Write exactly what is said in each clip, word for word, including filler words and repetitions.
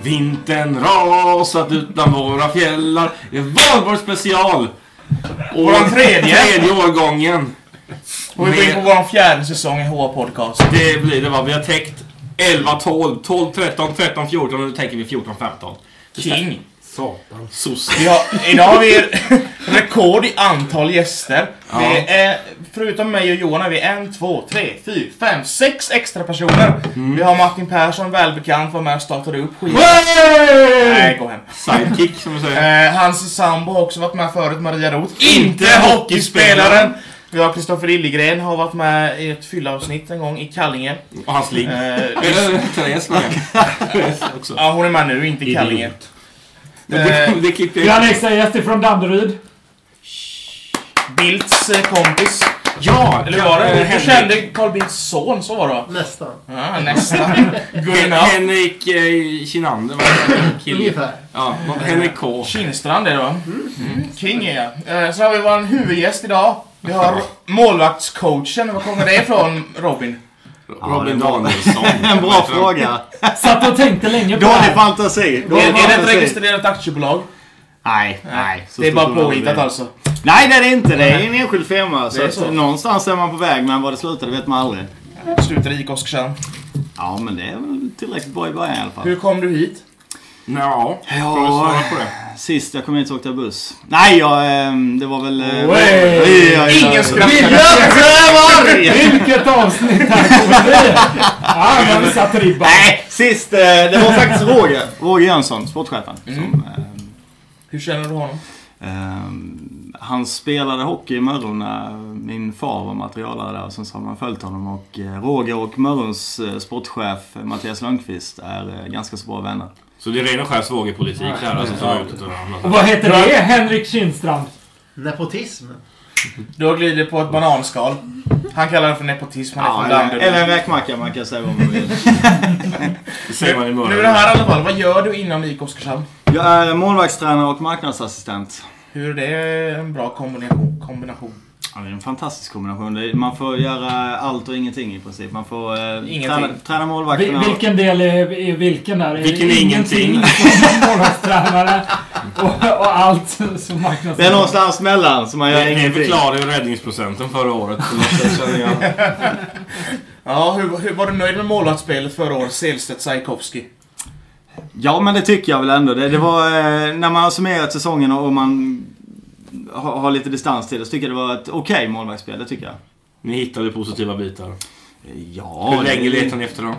Vintern rasat utan våra fjällar. Det är Valborg special. Och vår tredje. Tredje årgången. Och vi går in på vår fjärde säsong i H Podcast. Det blir det, va? Vi har täckt elva, tolv, tolv, tretton, tretton, fjorton och nu tänker vi fjorton, femton. King. Satan. Sos. Vi har, idag har vi rekord i antal gäster. Ja. Vi är, förutom mig och Johan är vi en, två, tre, fyra, fem, sex extra personer. Mm. Vi har Martin Persson, välbekant, var med och startade upp skiten. Nej, gå hem. Sidekick som vi säger. Eh, hans sambo har också varit med förut, Maria Roth. Inte hockeyspelaren. Vi har Kristoffer Lillegren, har varit med i ett fyllavsnitt en gång i Kallinge. Och hans ligg. Eh, Therese med. också. Ja, hon är med nu, inte i Kallinge. Vi har en extra gäst från Danderyd. Bildts eh, kompis. Ja, Eller var det? Hur kände Carl Bildts son, så var det? Nästan. Ja, nästan. Good enough. Henrik eh, Kinander. Ungefär. Ja, Henrik K. Kinstrand är det, va? Mm. King är jag. Eh, så har vi vår huvudgäst idag. Vi har målvaktscoachen. Var kommer det ifrån, Robin? Robin Danielsson. En bra fråga. Satt och tänkte länge på det Dålig här. fantasi. Är, Dålig är det ett fantasi. registrerat aktiebolag? Nej, nej. Så Det är stort bara kommer det påhittat bli. alltså. Nej, det är det inte. Det är en enskild firma. Så, Det är att så. någonstans är man på väg, men vad det slutar, det vet man aldrig. Slutar i Oskarshamn. Ja, men det är väl tillräckligt bra i början i alla fall. Hur kom du hit? Ja, får vi svara på det? Sist jag kom hit så åkte jag buss. Nej, jag, ehm, det var väl... eh, Oj. oj, oj, oj. Ingen skrattar. Vilket avsnitt här kommer bli. Ja, nu har vi satt ribban. Nej, sist, eh, det var faktiskt Roger. Roger Jönsson, sportchefen. Mm. Som, ehm, Hur känner du honom? ehm, han spelade hockey i Mörrum när min far var materialare där. Och sen så har man följt honom. Och eh, Roger och Mörrums eh, sportchef eh, Mattias Lundqvist är eh, ganska så bra vänner. Så det är ren och skär svågerpolitik där, alltså, som är ute till varandra. Och vad heter det? Henrik Kinstrand. Nepotism. Du har glidit på ett bananskal. Han kallar det för nepotism. Han är Ja, från eller, Danderyd. eller en räkmacka, man kan säga vad man vill. Det säger man i Nu är det Mörrum. här i alla fall. Vad gör du inom I K Oskarshamn? Jag är målvaktstränare och marknadsassistent. Hur är det en bra kombination? kombination? Ja, det är en fantastisk kombination. Det är, man får göra allt och ingenting i princip. Man får eh, Ingenting. träna, träna Vil- målvakterna. vilken del är, är vilken där? Är Vilken det är ingenting? som målvaktstränare och, och allt som marknadsför. Det är någonstans mellan som man gör Ni ingenting. förklarade ju räddningsprocenten förra året. Så känner jag. Ja, hur, hur var du nöjd med målvaktsspelet förra året? Selstedt, Sajkovski. Ja, men det tycker jag väl ändå. Det, det var eh, när man har summerat säsongen och man har, har lite distans till det, så tycker jag det var ett okej okay målvaktsspel, det tycker jag. Ni hittade positiva bitar. Ja, Hur länge det, letar ni efter dem?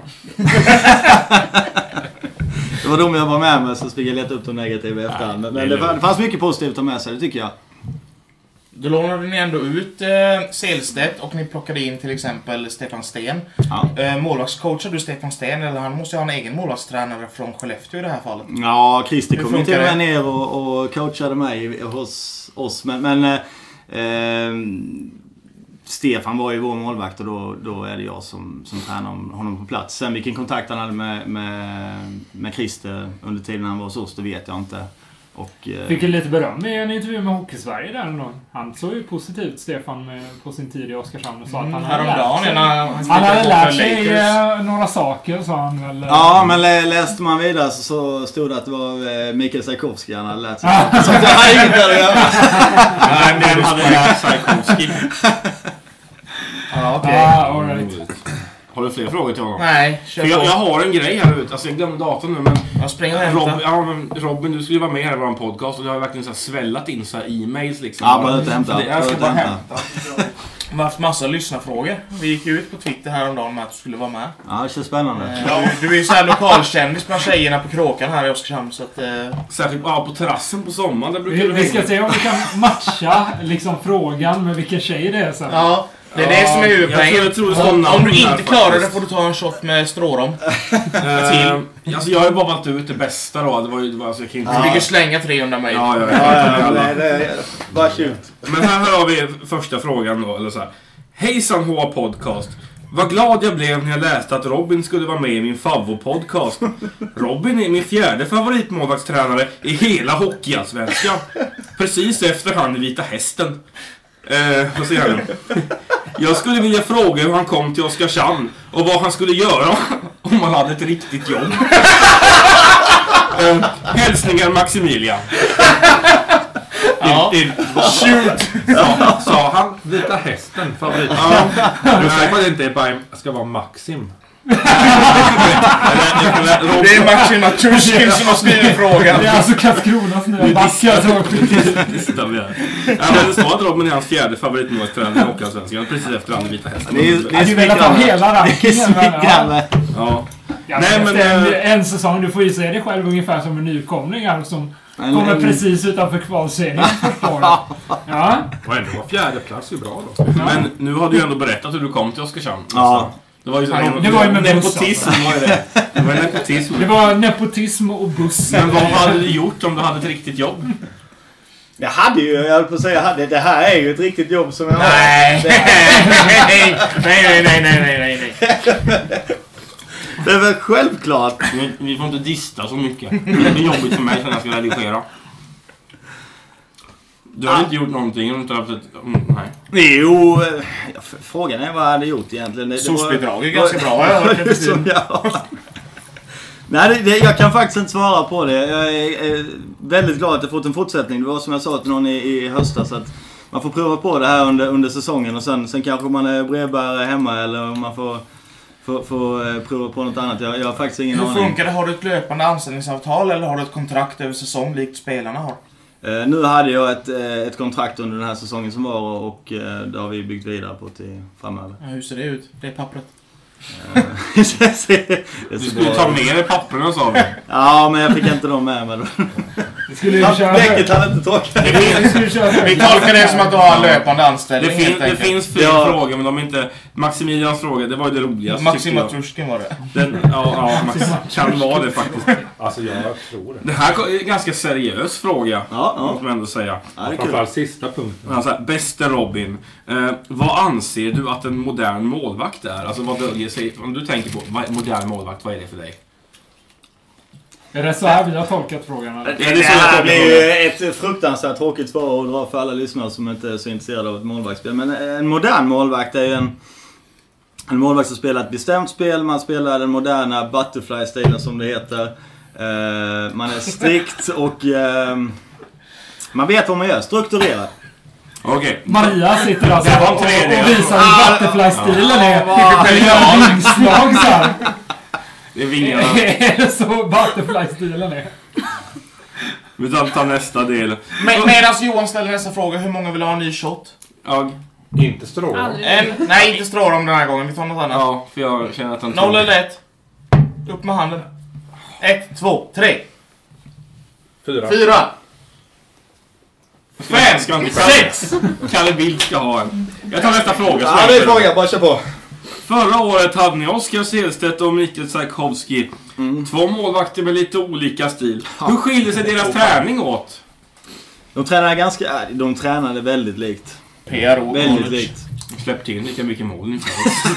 det var de jag var med med, så fick jag leta upp de negativa i efterhand. Men, men det, det fanns mycket positivt att ta med sig, det tycker jag. Då lånade ni ändå ut eh, Selstedt och ni plockade in till exempel Stefan Sten. Ja. Eh, målvaktscoachar du Stefan Sten, eller han måste ju ha en egen målvaktstränare från Skellefteå i det här fallet. Ja, Christer Hur kom ju till och funkar med det? ner och, och coachade mig hos oss. Men, men eh, eh, Stefan var ju vår målvakt och då, då är det jag som, som tränar honom på plats. Sen vilken kontakt han hade med, med, med Christer under tiden han var hos oss, det vet jag inte. Och, eh, Fick ju lite beröm i en intervju med Hockeysverige där ändå. Han såg ju positivt, Stefan, med, på sin tid i Oskarshamn och sa att han hade lärt Häromdagen sig, när han, han hade spelade lärt för sig Lakers. eh, några saker, sa han väl. Ja, men lä, läste man vidare så, så stod det att det var eh, Mikael Sajkovski han hade lärt sig. Så att jag hade inget där att göra. Nej, men hade lärt Sajkovski. Ja, okej. Ah, all right. Har du fler frågor till honom? Nej, kör För jag, på. jag har en grej här ute. Alltså jag glömde datorn nu, men Jag springer och hämtar. Rob, ja, men Robin, du skulle ju vara med här i vår podcast och det har verkligen så här svällat in så här e-mails liksom. Ja, bara inte hämta. Så det- Jag ska bara Bara inte hämta. Vi har haft massa lyssnarfrågor. Vi gick ut på Twitter häromdagen med att du skulle vara med. Ja, det känns spännande. Eh, Du, du är ju så här lokalkändis bland tjejerna på Kråkan här i Oskarshamn, så att... Eh, Särskilt ja, på terrassen på sommaren. Där brukar Vi, du vi ska hänga. se om vi kan matcha liksom frågan med vilken tjej det är sen. ja, det är det som är Jag huvudpoängen. tror- jag tror det står Om, namn om du här inte klarar det faktiskt. får du ta en shot med strårom. Eh, alltså jag har ju bara valt ut det bästa då. Det var ju, det var, alltså, jag kan inte... Du fick ju slänga trehundra mejl. Ja, jag vet. Ja, ja, ja, nej, det är bara tjut. Men här har vi första frågan då, eller så här. Hejsan H Podcast. Vad glad jag blev när jag läste att Robin skulle vara med i min favvo-podcast. Robin är min fjärde favoritmålvaktstränare i hela hockeyallsvenskan. Precis efter han i Vita Hästen. Eh, vad säger han? Jag skulle vilja fråga hur han kom till Oskarshamn och vad han skulle göra om han hade ett riktigt jobb. Uh, hälsningar Maximilian. Ja. In, in, Shoot! Sa, sa han Vita Hästen favorit? Ja. Du säger att det inte är bara ska vara Maxim. Det är Maxim Matushkin som har skrivit frågan. Det är alltså Karlskronas nya backar. Distar vi här. Ja, men det står att Robin är hans fjärde favoritmålstränare i Hockeyallsvenskan. Precis efter han är Vita Hästen. Det är, det är Du vill ha hela Det är rankingen. men, ja. smickrande. Ja. Ja, Nej, men men, efter eh, en, en säsong, du får ju se dig själv ungefär som en nykomling här som Men- kommer precis utanför kvalserien första året. Ja. Och ändå var fjärde plats ju bra då. Men nu har du ju ändå berättat hur du kom till Oskarshamn. Ja. Det var ju, Ja, det var ju med nepotism. buss, Var ju det. Det var nepotism. Det var nepotism och buss. Men vad hade du gjort om du hade ett riktigt jobb? Jag hade ju, jag höll på att säga, jag hade, det här är ju ett riktigt jobb som jag har. Nej. Det, nej, nej, nej, nej, nej, nej, nej. det är väl självklart. Vi, vi får inte dista så mycket. Det blir jobbigt för mig när jag ska redigera. Du har Ah. inte gjort någonting om du inte har haft ett... Mm, nej. Jo, eh, ja, f- frågan är vad jag hade gjort egentligen. Det, det var- Soc-bidrag är ganska bra. Jag har hört det Så, ja. Nej, det, det, jag kan faktiskt inte svara på det. Jag är, är väldigt glad att jag fått en fortsättning. Det var som jag sa till någon i, i höstas att man får prova på det här under, under säsongen och sen, sen kanske man är brevbärare hemma eller om man får, får, får eh, prova på något annat. Jag, jag har faktiskt ingen Hur aning. funkar det? Har du ett löpande anställningsavtal eller har du ett kontrakt över säsong likt spelarna har? Eh, nu hade jag ett, eh, ett kontrakt under den här säsongen som var och eh, det har vi byggt vidare på till framöver. Ja, hur ser det ut? Det är pappret. Eh, det ser- det Du ser skulle bra ta ut. med dig papperna, sa vi. Ja, men jag fick inte dem med mig då. Vi skulle ju köra... Bläcket hade inte torkat. Vi skulle köra... Vi tolkar det som att du har en löpande Det, anställning fin, helt det enkelt. finns fler Ja. frågor, men de är inte... Maximilians fråga, det var ju det roligaste. Maxim tycker jag. Matushkin var det. Den, ja, ja, Max, kan vara det faktiskt. Alltså jag tror det. Det här är en ganska seriös fråga, Ja, ja. måste man ändå säga. Ja, det är kul. Framförallt sista punkten. Alltså, bäste Robin, eh, vad anser du att en modern målvakt är? Alltså vad döljer sig, om du tänker på vad, modern målvakt, vad är det för dig? Är det så här vi har tolkat frågan? Eller? Är Det det så jag här tolkar blir ju ett fruktansvärt tråkigt svar att dra för alla lyssnare som inte är så intresserade av ett målvaktsspel. Men en modern målvakt är ju en, en målvakt som spelar ett bestämt spel. Man spelar den moderna butterfly-stilen som det heter. Eh, man är strikt och eh, man vet vad man gör. Strukturerat. Okej. Maria sitter alltså Det var en och, tredje. och visar hur butterfly-stilen är. Ja. Vi gör vingslag så här. Det är vingarna. Är det så butterfly-stilen är? Vi tar, tar nästa del. Men, medan Johan ställer nästa fråga, hur många vill ha en ny shot? Ja, Inte strålar. Aldrig. En, nej, inte strålar den här gången. Vi tar något annat. ja, för jag känner att han Noll eller ett? Upp med handen. Ett, två, tre, Fyra. fyra, Fem ska inte sex! Kalle Bildt ska ha en. Jag tar nästa fråga. Ja, det är frågan. Bara kör på. Förra året hade ni Oskar Selstedt och Mikael Sarkovski. Två målvakter med lite olika stil. Hur skiljer sig deras träning åt? De tränade ganska... äh, De tränade väldigt likt. P R O. Väldigt likt. De släppte in lika mycket mål ungefär.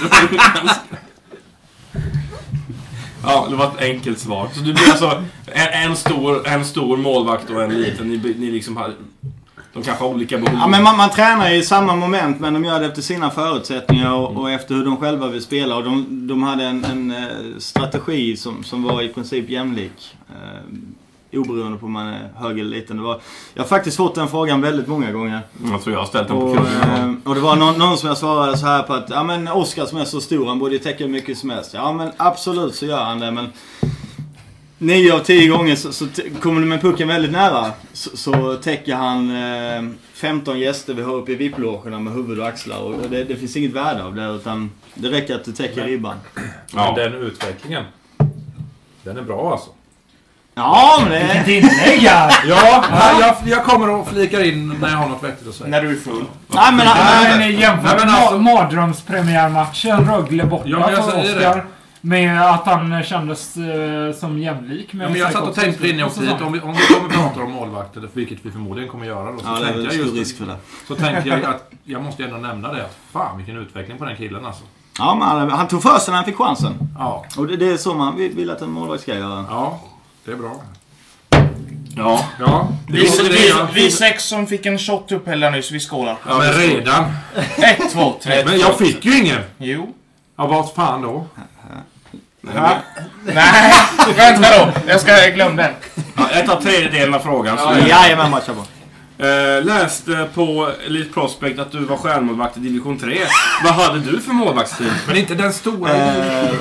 Ja, det var ett enkelt svar. Så du blir alltså en, en, stor, en stor målvakt och en liten. Ni, ni liksom har... De kanske har olika behov. Ja, men man, man tränar ju i samma moment, men de gör det efter sina förutsättningar och, och efter hur de själva vill spela. Och de, de hade en, en eh, strategi som, som var i princip jämlik. Eh, oberoende på om man är hög eller liten. Det var, jag har faktiskt fått den frågan väldigt många gånger. Jag tror jag har ställt den på Och, kursen. eh, och det var någon, någon som jag svarade så här på att ja, men Oskar som är så stor, han borde täcka hur mycket som helst. Ja, men absolut så gör han det, men nio av tio gånger så, så t- kommer du med pucken väldigt nära så, så täcker han eh, femton gäster vi har uppe i V I P-logerna med huvud och axlar. Och det, det finns inget värde av det, utan det räcker att du täcker ribban. Men den utvecklingen, den är bra alltså. Ja, men det... Vilket inlägg här! Ja, jag, jag kommer att flika in när jag har något vettigt att säga. När du är full. Nej, men, Nej, nej, men jämfört Nej, men med alltså- ma- mardrömspremiärmatchen Rögle borta Ja, men jag för säger Oskar. Med att han kändes eh, som jämlik med Ja, men jag satt och Sarkovski tänkte innan jag åkte hit, om vi, om vi kommer att prata om målvakter, vilket vi förmodligen kommer göra då, så ja, det är tänkte väl jag stor just risk för det. så tänkte jag att jag måste ändå nämna det, att fan vilken utveckling på den killen alltså. Ja, men han, han tog för sig när han fick chansen. Ja, Och det, det är så man vill, vill att en målvakt ska göra. ja, det är bra. Ja. Ja, det Vi, är vi, det. vi sex som fick en shot upp heller nyss, vi skålar. Ja, men redan. Ett, två, tre. Men jag fick ju ingen. Jo. Ja, vad fan då? Nej, vänta då. Jag ska glömma den. Ja, jag tar tredjedelen av frågan. Så Ja, jajamän, bara kör på. Uh, läste på Elite Prospect att du var stjärnmålvakt i division tre. Vad hade du för målvaktstid? Men inte den stora. Eh,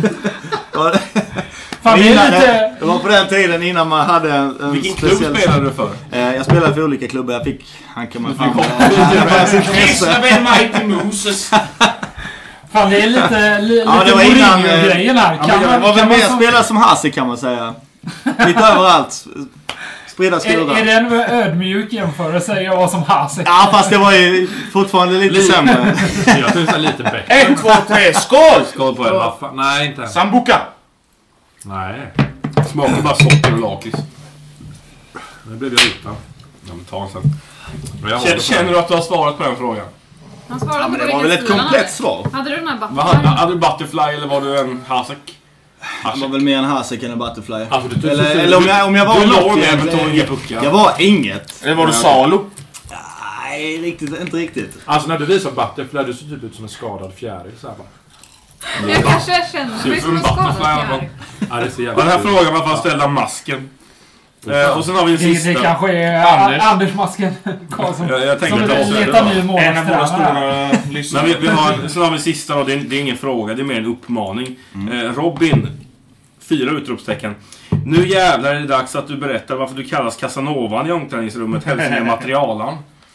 Fan, det, är lite... det var på den tiden innan man hade en, en Vilken speciell... klubb spelade du för? Eh, jag spelade för olika klubbar. Jag fick... Han kan man fan... Gislaved Mighty Mooses. Fan, det är lite, li, Ja, lite det var innan... grejen här. Ja, men jag var väl kan mer man som, spelare som Hasi kan man säga. Lite överallt. Spridda skurar. är, är det en ödmjuk jämförelse jag var som Hasi? Ja, fast det var ju fortfarande lite, lite. sämre. Jag tyckte det lite bättre. Ett, två, tre, skål! Skål på er. Vad fan? Nej, inte än. Sambuca. Nej. Smakar bara socker och lakrits. Nu blev jag utan. Ja, men ta en sen. Men jag Känner, håller känner du att du har svarat på den frågan? Han svarade Ja, på men det vilken var väl ett stil han komplett hade. svar. Hade du den här Vad hade, button? hade du Butterfly eller var du en Hasek? Det var väl mer en Hasek än en Butterfly. Alltså, du tog Eller, så- eller om jag, om jag var Du låg något med men egentligen. tog inga puckar. Jag var inget. Eller var du Salo? Nej, riktigt, inte riktigt. Alltså när du visar Butterfly, du ser typ ut som en skadad fjäril så här bara. Jag kanske känner Ser mig ut som som en en butterfly, skadad Ja, det ser Ja, den här jävligt frågan var fast ställd av masken. Eh, och sen har vi en Det, det sista. kanske är Anders. Anders Masken Karlsson. Jag, jag tänker Som att det också är letar det. ny En av våra målvaktstränare. stora Men lyssnare. vi, vi har, sen har vi sista då, det är, det är ingen fråga, det är mer en uppmaning. Eh, Robin, fyra utropstecken. Nu jävlar är det dags att du berättar varför du kallas Casanovan i omklädningsrummet, hälsningar materialan.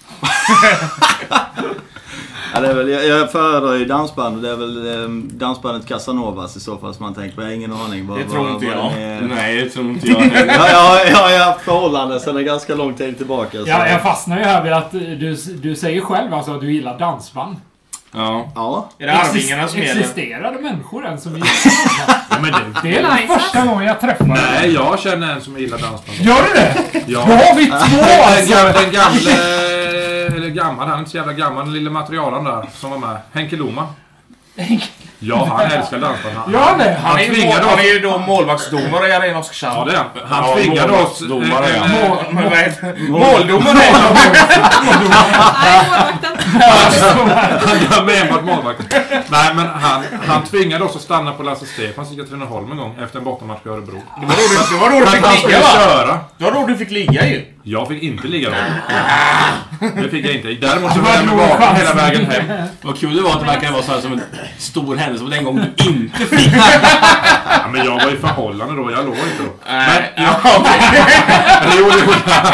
Ja, det är väl, jag, jag föredrar ju dansband och det är väl eh, dansbandet Casanovas i så fall som man tänker på. Jag har ingen aning. Vad, Det tror vad, inte vad jag. den är. Nej, det tror inte jag heller. Ja, jag, jag, jag har haft förhållanden sedan en ganska lång tid tillbaka. Så. Ja, jag fastnar ju här vid att du, du säger själv alltså att du gillar dansband. Ja. Ja. Är det Arvingarna som gäller? Existerade människor än som gillar dansband? Ja, men det, Det är Nice. den första gången jag träffar dig. nej, jag känner en som gillar dansband. Gör du det? Ja. Då har vi två Den, alltså! ga- den gamle, eller gammal, han är inte så jävla gammal, den lille materialen där som var med. Henke Loma. Ja, han älskar dansband. Han, Gör det? Han är, ju, tvingade mål, han är oss. ju då målvaktsdomare i Arena Oskarshamn. Ja, det är han. Han Ja, tvingade oss... målvaktsdomare, eh, ja. eh, Mål, men vad heter det? Måldomare! Nej, målvakten. Han är med enbart målvakt. Nej, men han, han tvingade oss att stanna på Lasse Stefans i Katrineholm en gång efter en bortamatch i Örebro. Det var då du, det var då du För att han fick skulle ligga va? köra. Det var då du fick ligga ju. Jag fick inte ligga då. Det fick jag inte. Däremot så var jag med vaken hela vägen hem. Vad kul det var att det verkar vara så här som en stor händelse. Och den gång du inte fick. Ja, men jag var i förhållande då. Jag låg inte då. Nej, Men, ja, ja, okej. eller jo, det gjorde jag.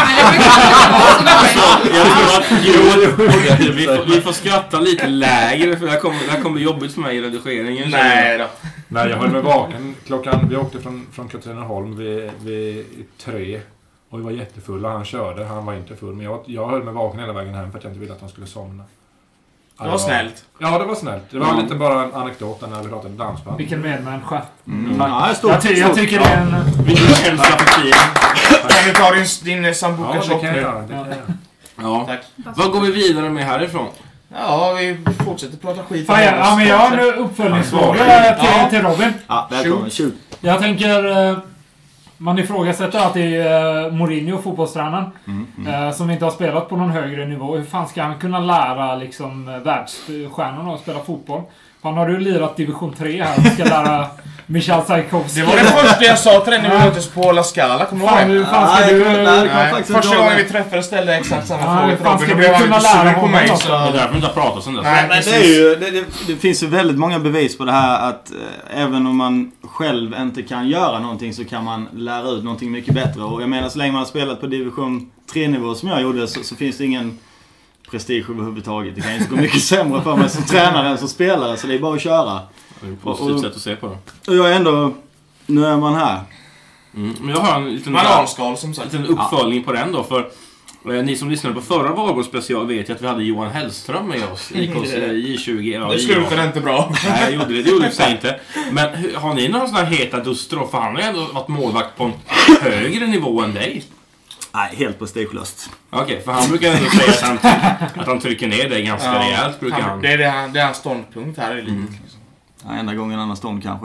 Nej, det brukar inte vara så Jag tror att jo, vi, får, vi får skratta lite lägre för det här kommer, det här kommer jobbigt för mig i redigeringen. Nej då. Nej, jag höll mig vaken klockan... Vi åkte från, från Katrineholm vid, vid tre. Och vi var jättefulla. Han körde. Han var inte full. Men jag, jag höll mig vaken hela vägen hem för att jag inte ville att han skulle somna. Ja, Det var snällt. Ja, det var snällt. Det var lite bara en anekdot när vi pratade dansband. Vilken medmänniska. Mm. Ja, stort, Jag, ty jag stort. tycker det är en... Vi hälsar för tiden. Kan du ta din, din Ja, sambuca det shot kan jag nu? göra. Det kan jag göra. Ja. Tack. Vad går vi vidare med härifrån? Ja, vi fortsätter prata skit. Fan, jag, ja, men jag har en uppföljningsfråga till, Ja. till Robin. Ja, välkommen. Shoot. Jag tänker... eh, Man ifrågasätter att det är uh, Mourinho, fotbollstränaren, Mm, mm. eh, som inte har spelat på någon högre nivå. Hur fan ska han kunna lära liksom, eh, världsstjärnorna att spela fotboll? Fan, har du lirat division tre här och ska lära Michal Sajkovskij? Det var det första jag sa till dig när vi möttes på La Scala, kommer du Fan, ihåg det? hur fan ska Nej, du... nej, nej. Nej, faktiskt första inte gången ihåg vi träffades ställde jag exakt samma Ja, fråga hur till fan Robin. ska Då vi blev han kunna lite lära sur på honom mig. något? Så... Det är därför vi inte har pratat sen dess. Nej, Men det, är ju, det, det, det finns ju väldigt många bevis på det här att eh, även om man själv inte kan göra någonting så kan man lära ut någonting mycket bättre. Och jag menar, så länge man har spelat på division tre-nivå som jag gjorde så, så finns det ingen prestige överhuvudtaget. Det kan inte gå mycket sämre för mig som tränare än som spelare, så det är bara att köra. Det är ett positivt sätt att se på det. Och jag är ändå... Nu är man här. Mm. Men jag har en liten, Bananskal som en sagt. liten uppföljning på den då. För eh, ni som lyssnade på förra Valborg special vet ju att vi hade Johan Hellström med oss. I K S J tjugo. Ja, Det slutade inte bra. Nej, jag gjorde det. Det gjorde det sig inte. Men hur- har ni några sådana här heta duster? För han har ju ändå varit målvakt på en högre nivå än dig. Nej, helt prestigelöst. Okej, för han brukar ändå säga att han, att han trycker ner dig ganska Ja. rejält. Brukar han. Han, det, är det, han, det är hans ståndpunkt här i livet. Mm. Liksom. Ja, enda gången annan stånd kanske.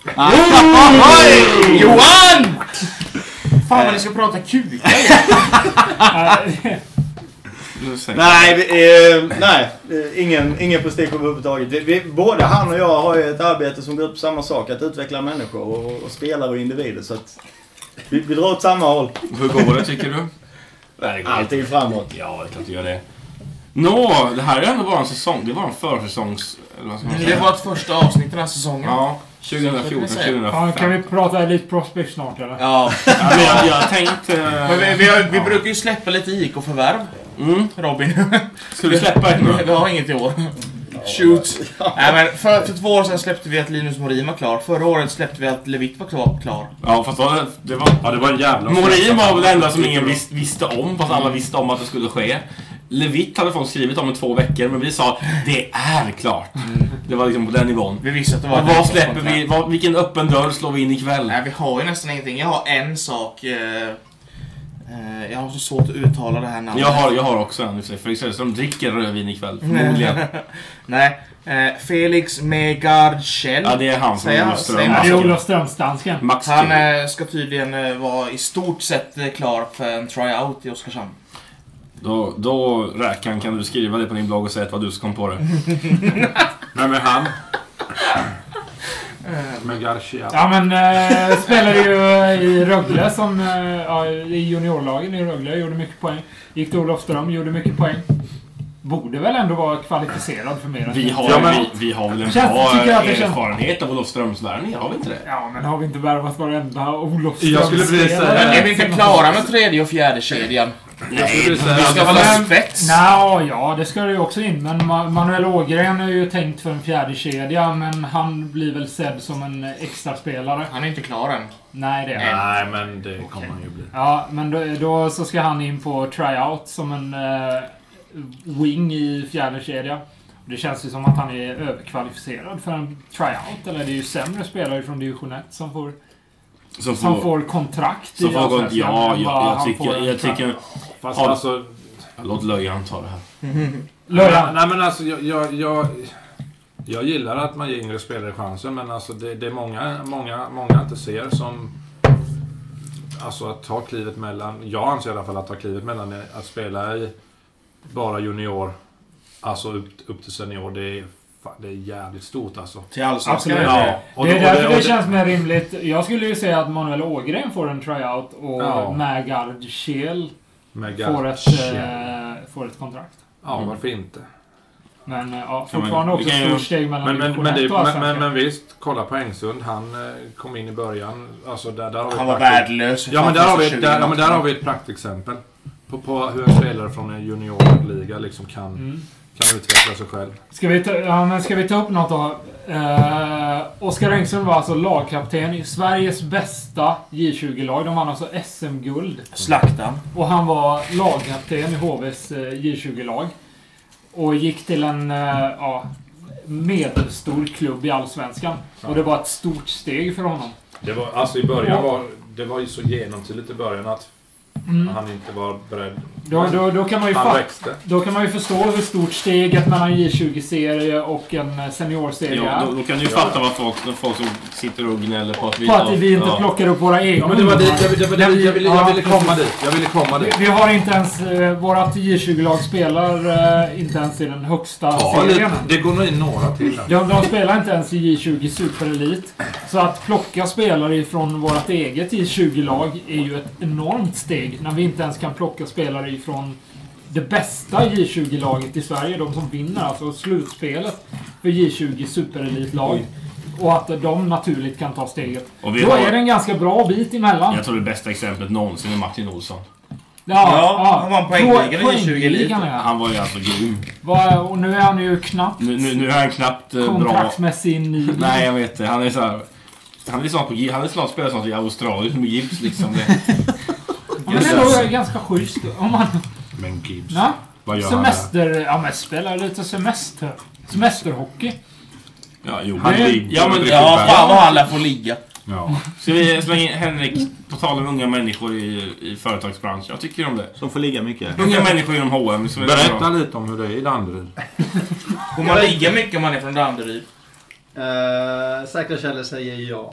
Oj! Johan! Fan vad ni ska prata kukar. Nu säger- Nej, vi, eh, nej eh, ingen, ingen prestige överhuvudtaget. Vi, vi, både han och jag har ju ett arbete som går ut på samma sak, att utveckla människor och, och spelare och individer. Så att Vi, vi drar åt samma håll. Hur går det tycker du? Nej, det går Alltid framåt. Ja, det är klart att göra det. Nå, det här är ändå bara en säsong. Det var en försäsongs... Eller vad ska man säga? Det var ett första avsnitt den här säsongen. Ja, tjugohundrafjorton tjugohundrafem. Ja, kan vi prata Elite Prospect snart eller? Ja. Ja, men jag, jag tänkte... Men vi, vi, har, vi brukar ju släppa lite I K-förvärv. Mm. Robin. Ska du släppa ett nu? Vi har inget i år. Shoot. Nej, men för, för två år sedan släppte vi att Linus Morin var klar. Förra året släppte vi att Levitt var klar. klar. Ja, fast då, det var... Ja, det var en jävla... Morin var väl det enda som ingen vis, visste om, fast alla visste om att det skulle ske. Levitt hade folk skrivit om i två veckor, men vi sa det är klart. Det var liksom på den nivån. Vi visste att det var... Och vad släpper vi? Vad, vilken öppen dörr slår vi in ikväll? Nej, vi har ju nästan ingenting. Jag har en sak. Eh, eh, jag har så svårt att uttala det här namnet. Jag har, jag har också en, för exempel som dricker rödvin ikväll, förmodligen. Nej, eh, Felix Megardskjell. Ja, det är han från Säger- Olofström. säger Ja, man det är så? Olofströmsdansken. Max Han King. eh, ska tydligen eh, vara i stort sett eh, klar för en tryout i Oskarshamn. Då, då Räkan, kan du skriva det på din blogg och säga vad du ska komma på det. Nej, men han... Med Garcia. Ja men äh, spelade ju i Rögle som äh, ja, i juniorlagen i Rögle, gjorde mycket poäng. Gick till Olofström, gjorde mycket poäng. Borde väl ändå vara kvalificerad för mer än Vi har, Ja, men- vi, vi har väl en Känns- bra tycker jag att det känns- erfarenhet av Olofströmsvärvningar, har vi inte det? Ja men har vi inte värvat varenda Olofström? Jag skulle precis säga- Är vi inte klara med tredje och fjärde kedjan? Nej, Vi ska väl ha spets? Nå, ja det ska det ju också in. Men Ma- Manuel Ågren är ju tänkt för en fjärde kedja, men han blir väl sedd som en extra spelare. Han är inte klar än. Nej det är han. Nej, men det kommer han ju bli. Ja, men då, då så ska han in på tryout som en eh, wing i fjärde kedja. Det känns ju som att han är överkvalificerad för en tryout. Eller det är ju sämre spelare från division ett som får, som som får... får kontrakt Så i får gå, Allsvenskan ja, än vad ja, jag han får tycker... en Jag tryout. Mm. tycker Fast Ja. alltså... låt Löjan ta det här. Löjan. Nej, men alltså jag, jag, jag, jag gillar att man ger yngre spelare chansen, men alltså det, det är många, många, många inte ser som... Alltså att ta klivet mellan... Jag anser i alla fall att ta klivet mellan är att spela i bara junior, alltså upp, upp till senior, det är, fan, det är jävligt stort alltså. Till Allsvenskan. Absolut. Ja, och Det är då- därför och det, det- känns mer rimligt. Jag skulle ju säga att Manuel Ågren får en tryout och Ja. Magard Scheel Med får ett, Garcia. eh, får ett kontrakt. Ja, varför inte? Men eh, ja, Kan man- fortfarande också vi kan ett ju- stort steg mellan Men, men, division men, det, ett och men, men, Allsvenskan. men visst, kolla på Engsund. Han eh, kom in i början. Alltså där, där har vi Han var praktik- värdelös. Ja men, där har vi, tjugo där, ja, men där har vi ett praktexempel. På, på hur en spelare från en juniorliga liksom kan, Mm. kan utveckla sig själv. Ska vi ta, ja, men ska vi ta upp något då? Eh, Oskar Engström var alltså lagkapten i Sveriges bästa J tjugo-lag. De vann alltså S M-guld. Slaktan. Och han var lagkapten i H V:s eh, J tjugo-lag. Och gick till en eh, ja, medelstor klubb i Allsvenskan. Och det var ett stort steg för honom. Det var, alltså i början var det var ju så genomtydligt i början att Mm. han inte var beredd. Då, då, då, kan man ju Han fatta, växte. då kan man ju förstå hur stort steget mellan J tjugo-serie och en seniorserie Ja, är. då, då kan du ju fatta vad folk, folk som sitter och gnäller på att vi På att vi inte ja. plockar upp våra egna Ja, men det var dit, ungdomar. jag, jag, jag, jag, jag, ville, jag ville komma dit. Jag ville komma Vi, dit. vi har inte ens... Eh, vårat J tjugo-lag spelar eh, inte ens i den högsta Ja, serien. lite, det går nog in några till. där. De, de spelar inte ens i J tjugo Superelit. Så att plocka spelare från vårt eget J tjugo-lag är ju ett enormt steg. När vi inte ens kan plocka spelare ifrån det bästa J tjugo-laget i Sverige. De som vinner alltså slutspelet för J tjugo Superelitlag. Och att de naturligt kan ta steget. Och vi Då har- är det en ganska bra bit emellan. Jag tror det bästa exemplet någonsin är Martin Olsson. Ja, han vann poängligan i J tjugo Elit. Poängligan, ja. Han var ju alltså grym. Va- Och nu är han ju knappt Nu, nu, nu är han knappt eh, bra. kontraktsmässig in i... Nej, jag vet det. Han är så här, han är snart på gi- han är snart spelat sånt i Australien med gips liksom. Det. Ja, men ändå är det ganska schysst. Om man... Men Gibbs. Ja. Vad gör han där? Semester... Ja, men spelar lite semester. Semesterhockey. Ja, jo. Han Det- ligger Ja, men- riktigt Ja, väl. fan vad han lär få ligga. Ja. Ska vi slänga in Henrik, på tal om unga människor i, i företagsbranschen. Jag tycker om det. Som får ligga mycket. Unga människor inom H och M. Som är Berätta bra. lite om hur det är i Danderyd. Får man ligga mycket om man är från Danderyd? Uh, säkra källor säger ja.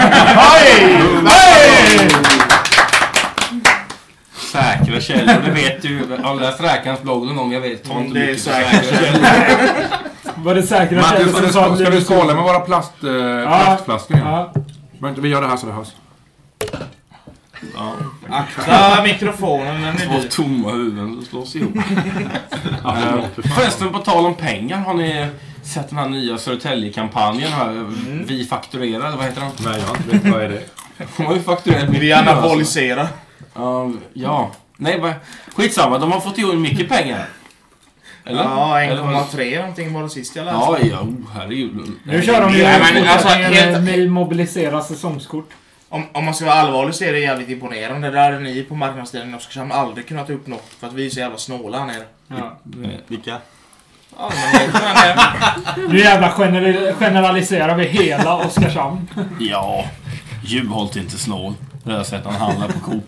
Säkra källor, det vet du. Jag har läst Räkans blogg någon gång, jag vet. Ta inte Det är mycket på säkra källor. Var det säkra Martin, källor ska som du, sa att ska vi- du skåla med våra plast, eh, plastflaskor? Ja. Ja. Men vi gör det här så det hörs. Ja. Akta mikrofonen när ni Två blir. tomma huvuden som slås ihop. Ja, uh, förresten, på tal om pengar, har ni sett den här nya Södertälje-kampanjen här? Mm. Vi fakturerar, eller vad heter den? Nej, jag har inte vet vad är det. De har ju fakturerat mycket. Vi anabolisera. Uh, ja. Nej, vad... skitsamma, de har fått ihop mycket pengar. Eller? Ja, en Eller komma vad- tre någonting var det sist jag läste. Ja, ja, oh, herregud. Nu kör de ju Ja, men alltså, fortsättningen helt- med mobilisera säsongskort. Om, om man ska vara allvarlig så är det jävligt imponerande. Det där hade ni på marknadsdelen i Oskarshamn aldrig kunnat uppnå. För att vi är så jävla snåla här nere. Ja. Vilka? Allmänheten här nere. Nu jävla gener- generaliserar vi hela Oskarshamn. Ja, Juholt är inte snål. Det har jag sett han handla på Coop.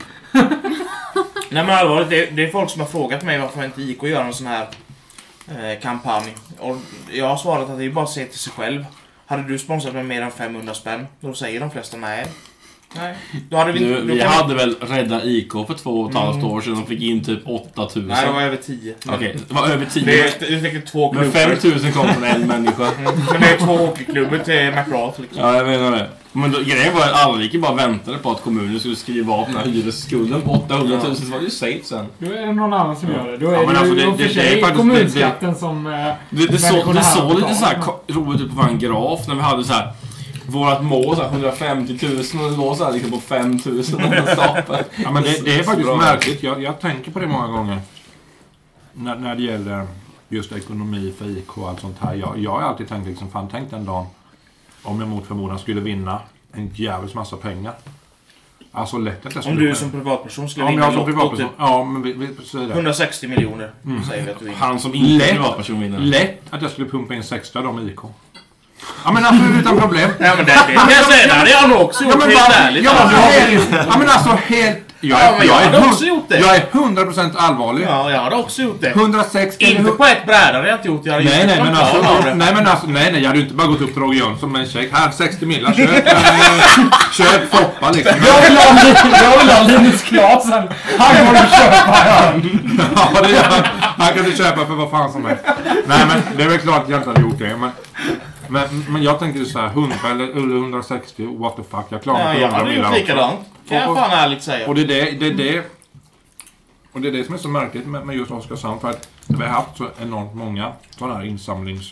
Nej men allvarligt, det, det är folk som har frågat mig varför inte I K gör en sån här eh, kampanj. Och jag har svarat att det är bara att se till sig själv. Hade du sponsrat med mer än femhundra spänn, då säger de flesta nej. Nej. Då hade vi, Du, då vi kan- hade väl Rädda I K för två och ett halvt Mm. år sedan och fick in typ åtta tusen. Nej, det var över tio. Okej, det var över tio. Det, det fick två Men klubbar. fem tusen kom från en människa. Mm. Men det är två hockeyklubbar till McGrath liksom. Ja, jag menar det. Men då, grejen var att Alvik bara väntade på att kommunen skulle skriva av den här hyresskulden på åttahundratusen, så var det ju safe sen. Då är det någon annan som gör det. Då är Ja, men det alltså, ju det- i och för det- det är sig faktiskt- kommunskatten som... eh, Det, det, så, människorna det här såg lite betalar. så här ko- roligt ut på vår graf när vi hade så här vårat mål så här hundrafemtio tusen och det låg så här liksom på fem tusen och en stapel. Ja, men det, det är faktiskt Bra. märkligt. Jag, jag tänker på det många gånger. När, när det gäller just ekonomi för I K och allt sånt här. Jag, jag har alltid tänkt liksom, fan tänk den dagen om jag mot förmodan skulle vinna en jävels massa pengar. Alltså lätt att jag skulle... Om du som privatperson skulle Om vinna jag som Lotto privatperson... typ Ja, men vi, vi, säger det. hundrasextio miljoner. Säger vi att du vinner. Han som inte är Lätt. privatperson vinner. Lätt att jag skulle pumpa in sextio av dem i I K. Ja, men absolut utan problem. Ja men det, det kan jag säga, det hade jag nog också gjort, Ja, men helt bara, ärligt. ja, Alltså, helt, ja, men alltså helt... Jag är, Ja, men jag jag är, hade hund- också gjort det. Jag är hundra procent allvarlig. Ja, jag hade också gjort det. hundrasextio... Inte på ett bräde hade jag inte gjort. Jag hade Nej, gjort nej, en men plan alltså, av det. nej, men alltså, nej, nej, jag hade ju inte bara gått upp till Roger Jönsson med en check. Här, sextio millar, köp, äh, köp Foppa liksom. Jag vill ha Linus- jag vill ha Linus Klasen. Han går och köpa öl. Ja, det gör han. Han kan du köpa för vad fan som helst. Nej, men det är väl klart att jag inte hade gjort det, men... Men, men jag tänker så här, hundra eller hundrasextio, what the fuck, jag klarar Ja, mig jag på hundra hade millar gjort också. likadant. Kan jag Och- fan ärligt säga. Och det är det, det, är det, och det är det som är så märkligt med, med just Oskarshamn, för att vi har haft så enormt många sådana här insamlings...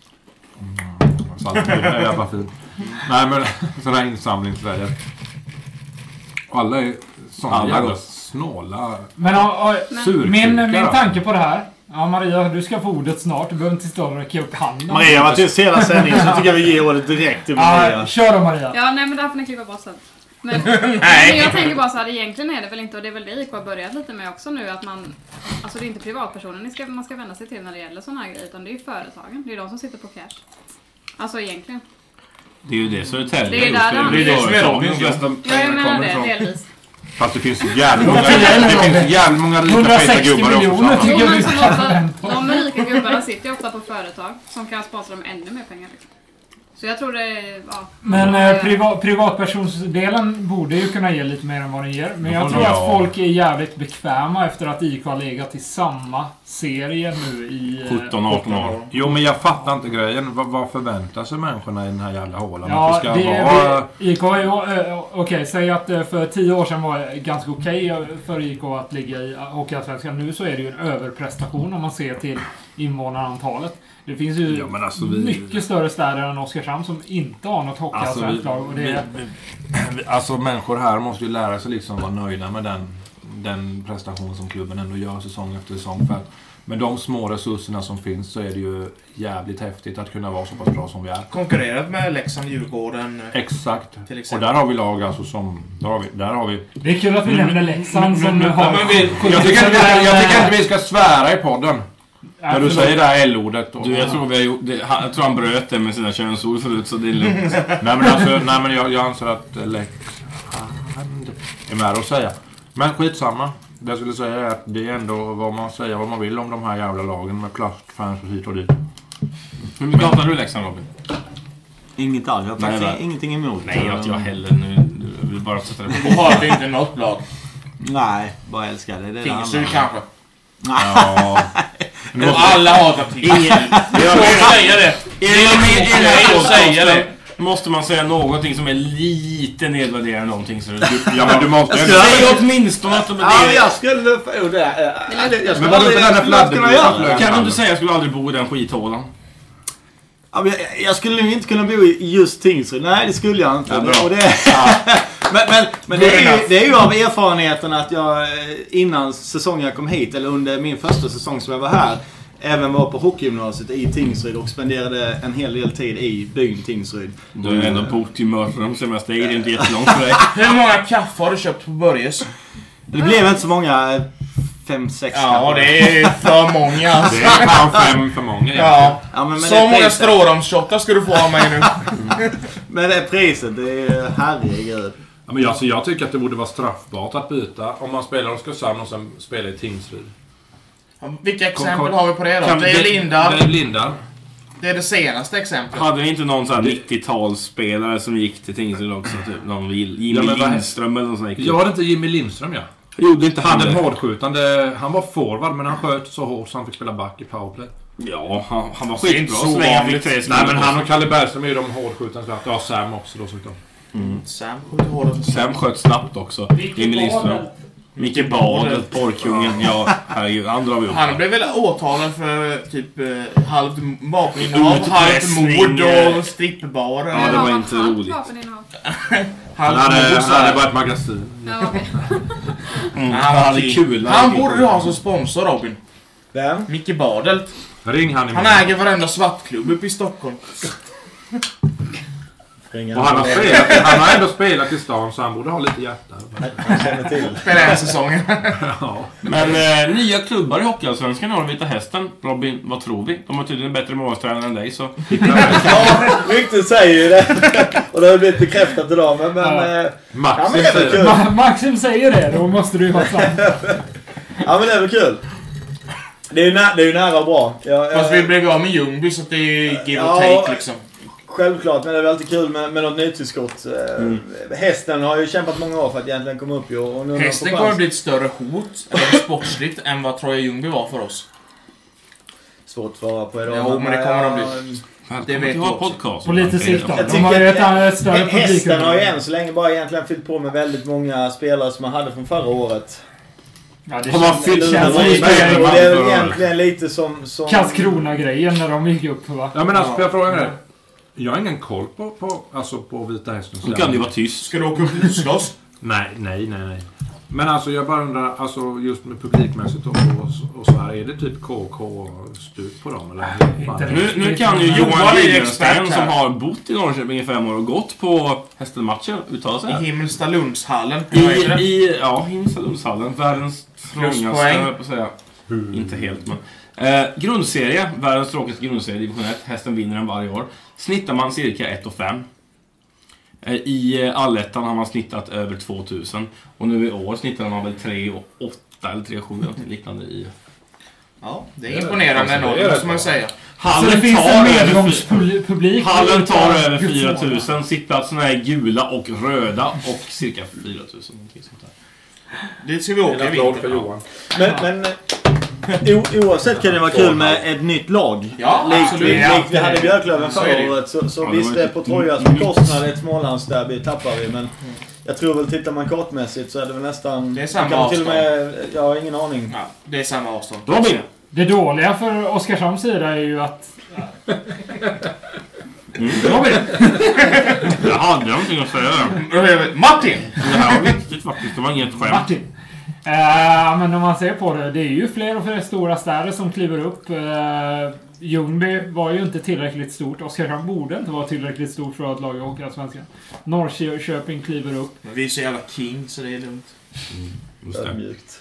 Mm, salt, det är jävla fint. Nej, men sådana här insamlingsgrejer. Och alla är sådana Alla jävla då. snåla Men ja, ja, surkukar. min, min alltså. tanke på det här. Ja, Maria, du ska få ordet snart. Du behöver inte stå och räcka upp handen. Maria var tyst hela sändningen så tycker jag vi ger ordet direkt till Ja, Maria. kör då Maria. Ja, nej men det här får ni klippa bort sen. Men, Nej. men jag tänker bara så här, egentligen är det väl inte, och det är väl det I K har börjat lite med också nu, att man, alltså det är inte privatpersoner ni ska, man ska vända sig till när det gäller sådana här grejer, utan det är ju företagen. Det är de som sitter på cash. Alltså egentligen. Det är ju det Södertälje. Det är där det Det är det som är Robins jobb. Ja, jag menar det, delvis. Fast det finns jävligt många, det finns jävligt många rika feta hundrasextio gubbar i miljoner Oskarshamn. tycker Jo, jag vi men ska som ofta, vänta. de rika gubbarna sitter ju ofta på företag som kan sponsra dem ännu mer pengar. Liksom. Så jag tror det är, ja. Men eh, priva, privatpersonsdelen borde ju kunna ge lite mer än vad den ger. Men jag får tror ni- att ja. folk är jävligt bekväma efter att I K har legat i samma serie nu i... eh, sjutton arton år. Jo, men jag fattar inte grejen. Vad, vad förväntar sig människorna i den här jävla hålan? Ja, att det ska det, vara... det, I K är ju... eh, Okej, säg att eh, för tio år sedan var det ganska okej eh, för I K att ligga i Hockeyallsvenskan. Nu så är det ju en överprestation om man ser till invånarantalet. Det finns ju Ja, men alltså, vi- mycket större städer än Oskarshamn som inte har något Alltså, vi, hockeyallsvenskt lag. Och det vi, är, vi, alltså människor här måste ju lära sig liksom vara nöjda med den, den prestation som klubben ändå gör säsong efter säsong. För att med de små resurserna som finns så är det ju jävligt häftigt att kunna vara så pass bra som vi är. Konkurrerat med Leksand, Djurgården. Exakt. Till Och exempel. där har vi lag alltså som... Där har vi... Där har vi det är kul att vi nämner Leksand som men- har... men vi- jag, tycker inte vi ska, jag tycker inte vi ska svära i podden. När du säger det här L-ordet. Och, Du, jag tror vi har gjort det, han, jag tror han bröt det med sina könsord förut, så det är lugnt. nej, men alltså, nej, men jag, jag anser att eh, Leksand är med att säga. Men skitsamma. Det jag skulle säga är att det är ändå vad man säger, vad man vill om de här jävla lagen med plastfans och hit och dit. Hur mycket hatar du Leksand, Robin? Inget alls. Jag har Nej, faktiskt va? ingenting emot. Nej, jag inte jag heller. Nu nu vill bara sätta det på. Och har vi inte något lag. Nej, bara älskar det. Det är det Tingsryd andra. kanske. Ja. Och alla hatar Tingsryd. Jag vill säga det. Det är okej att säga det. måste man säga någonting som är lite nedvärderande någonting så du, Ja, men du måste ju... säg åtminstone att de Ja, men jag skulle... Oh, det, äh, jag skulle Men vadå, aldrig- den där jag skulle kunna göra det. fladdermusen? Kan du inte säga att jag skulle aldrig bo i den skithålan? Ja, men jag, jag skulle nog inte kunna bo i just Tingsryd. Nej, det skulle jag inte. Ja, bra. Och det, men men, men det, är ju, det är ju av erfarenheten att jag eh, innan säsongen jag kom hit, eller under min första säsong som jag var här, även var på hockeygymnasiet i Tingsryd och spenderade en hel del tid i byn Tingsryd. Du har ju ändå bott i Mörrum semester, det är inte jättelångt för dig. Hur många kaffe har du köpt på Börjes? Det blev inte så många, fem, sex Ja, kanske. det är för många alltså. Det är fan fem för många. Ja. Ja, men med Så det många priset- stråromshottar ska du få av mig nu. Men det priset, det är herregud. Ja, men jag, så jag tycker att det borde vara straffbart att byta om man spelar hos Oskarshamn och sen spelar i Tingsryd. Vilka exempel Kom, kom. har vi på det då? Kan Det vi- är Lindar. Det är Lindar. Det är det senaste exemplet. Hade vi inte någon sån här nittiotalsspelare som gick till Tingsryd också? Typ någon Vil- Jimmy Ja, men vad- Lindström eller någon sån här. Jag hade inte Jimmy Lindström, ja. Gjorde inte Han han den det? hårdskjutande, han var forward men han sköt så hårt så han fick spela back i powerplay. Ja, han, han var Det är skitbra inte så så länge han fick vanligt. tre Nej, sekunder men på han sig. och Kalle Bergström är ju de hårdskjutande. Ja, Sam också då såklart. Sam skjuter hårdast. Sam sköt snabbt också. Jimmy Lindström. Micke Badel, porrkungen. Ja, herregud, han drar vi upp. Han blev väl åtalad för typ eh, halvt vapeninnehav, halvt Utpressning, mord eh. och strippbarer. Ja, det var inte halvt roligt. vapeninnehav. Han halvt hade, mord, han hade bara ett magasin. Ja, okej. Mm, Han han var hade king. kul. Han borde du ha som sponsor, Robin. Vem? Micke Badelt. Ring han Han imorgon. äger varenda svartklubb uppe i Stockholm. Och han har, spelat, han har ändå spelat i stan så han borde ha lite hjärta. Han känner till. Spelar en säsong. Ja. Men eh, nya klubbar i Hockeyallsvenskan har Vita Hästen. Robin, vad tror vi? De har tydligen en bättre målvaktstränare än dig, så... Ja, ryktet säger ju det. Och det har blivit bekräftat idag. Men, men, Ja. eh, ja, Maxim men det är väl säger kul. Ma- Maxim säger det, då måste du ju ha sant. Ja, men det är väl kul. Det är ju, nä- det är ju nära och bra. Jag, Fast jag, vi blev av med Ljungby så att det är give Ja. or take liksom. Självklart, men det är väl alltid kul med, med något nytillskott. Mm. Hästen har ju kämpat många år för att egentligen komma upp. Och, och nu Hästen har kommer chans. bli ett större hot, eller sportsligt, än vad Troja Ljungby var för oss. Svårt att svara på idag. Jo, men det kommer de bli. Välkommen Det vet till du vår också. podcast. På lite sikt då. Jag De har ju ett, tycker- ett större publik. Hästen har ju än så länge bara egentligen fyllt på med väldigt många spelare som man hade från förra året. Ja, det Har man känns- fyllt det känns på med lite spelare? Och det är väl egentligen lite som... som Karlskrona-grejen när de gick upp, va? Ja, men alltså, får jag fråga dig? Jag har ingen koll på, på, alltså, på Vita Hästen. Då kan du vara tyst. Ska du åka upp och slåss? Nej, nej, nej, nej. Men alltså jag bara undrar, alltså just med publikmässigt och, och, och så här, är det typ K K-stuk på dem? Eller? Inte Nu, nu kan ju Johan Johan är ju Liljensten expert som här. har bott i Norrköping i fem år och gått på Hästenmatcher uttala sig I här. Himmelstalundshallen. I, Vad heter det? i ja, Himmelstalundshallen. Världens trångaste, Pluspoäng. höll jag på att säga. Inte helt, men. Eh, grundserie, världens tråkigaste grundserie, division ett. Hästen vinner den varje år. Snittar man cirka ett och fem. Eh, I eh, allettan har man snittat över tvåtusen. Och nu i år snittar man väl tre och åtta eller tre och sju eller något liknande i. Ja, det är imponerande Alltså, ändå, det är måste rätt man bra. säga. Så Hallen det finns en tar över, medgångspublik. Hallen tar över Guds fyra nåde. tusen. Sittplatserna är gula och röda och cirka fyra tusen. Någonting sånt där. Dit ska vi En åka i applåd för vinter. Johan. Men, men o, oavsett kan det vara kul med ett nytt lag. Ja, Likt absolut. vi, likt vi hade Björklöven Så är det förra ju. året. Så, så Ja, det visst var det är inte- på Trojas bekostnad ett Smålandsderby tappar vi. Men jag tror väl, tittar man kartmässigt så är det väl nästan... Det är samma kan till och avstånd. med, jag har ingen aning. Ja, det är samma avstånd. Robin! Det dåliga för Oskarshamns sida är ju att... Mm. Robin! Jag hade någonting att säga där. Martin! Det här var viktigt faktiskt. Det var inget skämt. Martin. Uh, men om man ser på det, det är ju fler och fler stora städer som kliver upp. Uh, Ljungby var ju inte tillräckligt stort. Oskarshamn borde inte vara tillräckligt stort för att laga Hockeyallsvenskan. Norrköping kliver upp. Men vi är så jävla king så det är lugnt. Just det. Mjukt.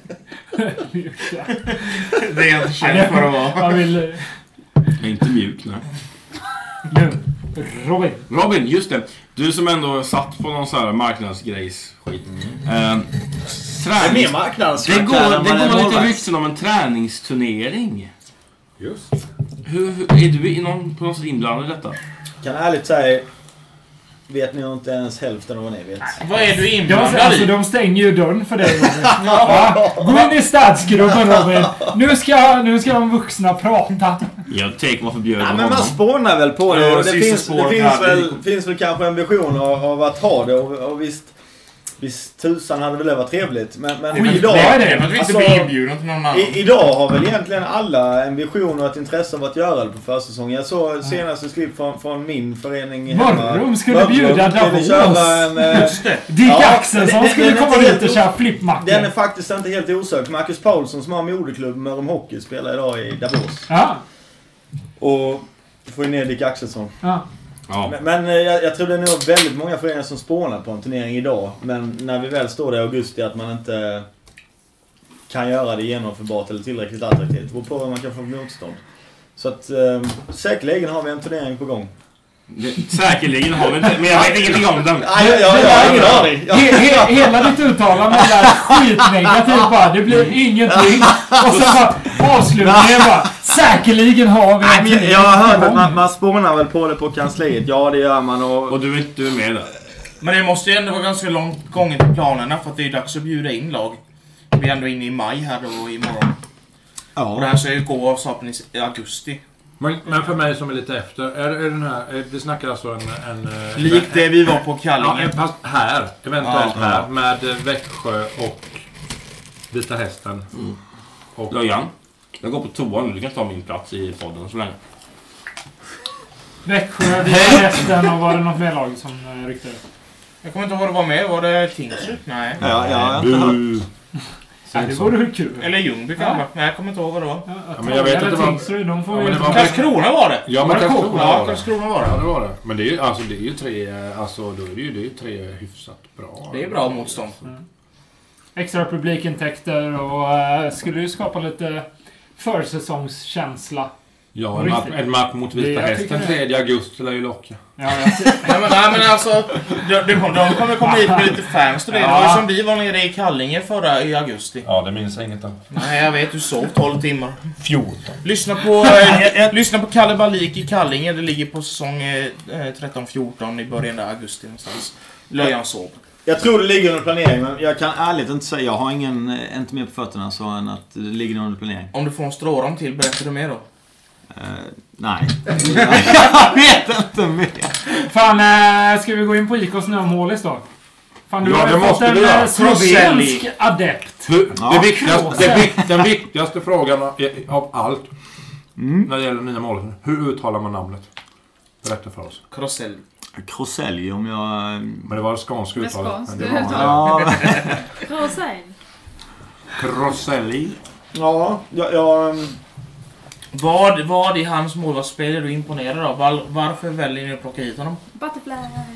Det är jag inte känd för att vara. Man vill... Jag är inte mjuk, nej. Nu. Robin. Robin, just det. Du som ändå satt på någon sån här marknadsgrejs skit. Eh, Det är tränings... mer marknadskaraktär Det går, än det vad är går lite målvakt. rykten om en träningsturnering. Just. Hur, hur, är du i någon, på något sätt inblandad i detta? Kan ärligt säga, vet ni inte ens hälften av vad ni vet. Vad är du De, inblandad alltså, i? de stänger ju dörren för dig, Robin. Ja, gå in i stadsgruppen, Robin. Nu ska, nu ska de vuxna prata. Ja, Teko var förbjuden Ja, av men man honom. spånar väl på det. Ja, det, det det, sista finns, det spåret finns, här, väl, det- finns väl kanske en vision av, av att ha det. Och, och visst, visst tusan hade väl det varit trevligt. Men, men Skit, idag, det är Det är för att vi inte Alltså, blir inbjudna till någon annan. i, idag har väl egentligen alla en vision och ett intresse av att göra det på försäsongen. Jag såg senaste klipp från, från min förening Mörrum skulle bjuda Mörrum ville Davos. köra en, eh, Just det. Dick Ja, Axelsson det- det- skulle den är komma inte dit och helt köra Den är flippmackor. faktiskt inte helt osökt. Marcus Paulsson som har moderklubb Mörrum Hockey spelar idag i Davos. Ja. Och får ju ner Dick Axelsson. Ja. Ja. Men, men eh, jag, jag tror det är nog väldigt många föreningar som spånar på en turnering idag. Men när vi väl står där i augusti att man inte kan göra det genomförbart eller tillräckligt attraktivt. Det beror på vad man kan få motstånd. Så att eh, säkerligen har vi en turnering på gång. Det, säkerligen har vi inte, men jag vet ingenting om den. Nej, jag, jag, jag har ingen aning. Jag, He, he, hela ditt uttalande är skitnegativt bara. Det blir ingenting. Och sen bara avslutningen bara. Säkerligen har vi en Nej, men jag, turnering jag har hört på att gång. man, man spånar väl på det på kansliet. Ja, det gör man. Och, Och du är inte du är med där. Men det måste ju ändå vara ganska långt gånget i planerna för att det är dags att bjuda in lag. Vi är ändå inne i maj här då imorgon. Och det ja. här ska ju gå av stapeln i augusti. Men, men för mig som är lite efter, är, är den här, är, det snackar alltså en... en eh, Likt det vi var på Ja, Kallinge. en pass här, eventuellt Ja, här, ja. med eh, Växjö och Vita Hästen. Och, Löjan. Jag går på toa nu, du kan ta min plats i podden så länge. Växjö, Vita Hästen och var det något mer lag som eh, ryktade? Jag kommer inte ihåg vad det var med. Var det Tingsryd? Nej. Ja, ja, jag har inte hört. Ja, det vore hur kul. Eller Ljungby kanske. Nej, jag kommer inte ihåg vad det var. Ja, Ja, men jag vet att det var- Tingsryd, de får Ja, vi men det var- Karlskrona var det. Ja, Var men det Karlskrona Ja, var det. Karlskrona var Ja, det. det var det. Men det är ju, alltså, det är ju tre, alltså, då är det ju, det är ju tre hyfsat bra. Det är bra motstånd. extra publikintäkter och uh, skulle ju skapa lite försäsongskänsla. Ja, en match, en match mot Det- Vita jag tycker Hästen det. tredje augusti lär ju locka. Ja, jag ser- Nej men, nej, men alltså, de, de, kom- de kommer komma hit med lite fans och det. Det var ju Ja. som vi var nere i Kallinge förra i augusti. Ja, det minns jag inget om. Nej, jag vet, du sov tolv timmar. fjorton. Lyssna på, eh, lyssna på Kalle Balik i Kallinge. Det ligger på säsong eh, tretton fjorton i början av augusti någonstans. Löjan sov. Jag tror det ligger under planering, men jag kan ärligt inte säga. Jag har ingen, inte mer på fötterna så än att det ligger under planering. Om du får en stråram till, berättar du mer då? Uh, nej. Jag vet inte mer. Fan, äh, ska vi gå in på I K:s Snömålis då? Fan, du Ja, har ju det fått måste en vi göra. eh, slovensk adept. Du, Ja. det viktigaste, Krosse. det, vik- den viktigaste frågan av, av allt Mm. när det gäller nya målet. Hur uttalar man namnet? Berätta för oss. Krossell. Kroselj om jag... Men det var det skånska Det är uttalet. skånskt, Men det det uttalet. var Ja, Rosein. Crosselli. ja jag... jag Vad, vad i hans målvaktsspel är du imponerad av? Var, varför väljer ni att plocka hit honom? Butterfly.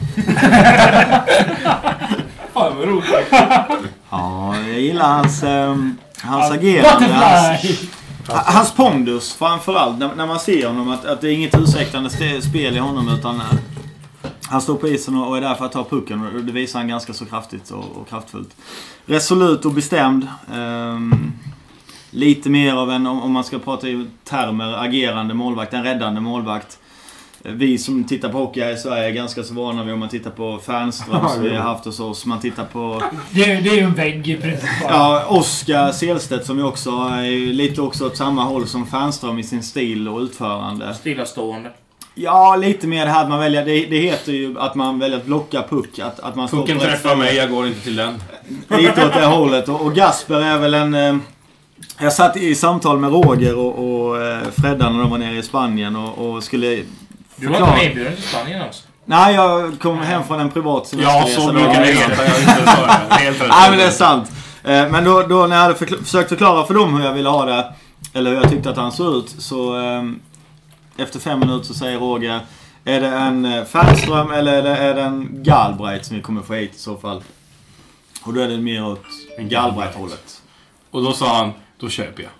Fan, vad roligt. ja, jag gillar hans, ehm, hans agerande. Hans, Butterfly! hans pondus framförallt. När, när man ser honom att, att det är inget ursäktande st- spel i honom utan eh, han står på isen och, och är där för att ta pucken och det visar han ganska så kraftigt och, och kraftfullt. Resolut och bestämd. Ehm, lite mer av en, om, om man ska prata i termer, agerande målvakt, en räddande målvakt. Vi som tittar på hockey här i Sverige är ganska så vana vid om man tittar på Fernström som vi har haft hos oss. Man tittar på Det är, det är ju en vägg i princip. ja, Oskar Selstedt som ju också är ju lite också åt samma håll som Fernström i sin stil och utförande. Stillastående. Ja, lite mer det här att man väljer, det, det heter ju att man väljer att blocka puck. Att, att man står Pucken på rätt träffar ställe. mig, jag går inte till den. Lite åt det hållet. Och, och Gasper är väl en... Eh, jag satt i samtal med Roger och, och eh, Fredda när de var nere i Spanien och, och skulle Du var inte medbjuden till Spanien alltså? Nej, jag kom hem från en privat Ja, semesterresa. så då. brukar det heta. Jag inte sa det. Helt rätt. Nej, men det är sant. Eh, Men då, då när jag hade förkl- försökt förklara för dem hur jag ville ha det, eller hur jag tyckte att han såg ut, så eh, efter fem minuter så säger Roger, är det en eh, Fernström eller är det, är det en Galbraith som vi kommer få hit i så fall? Och då är det mer åt Galbraith-hållet. Och då sa han, då köper jag.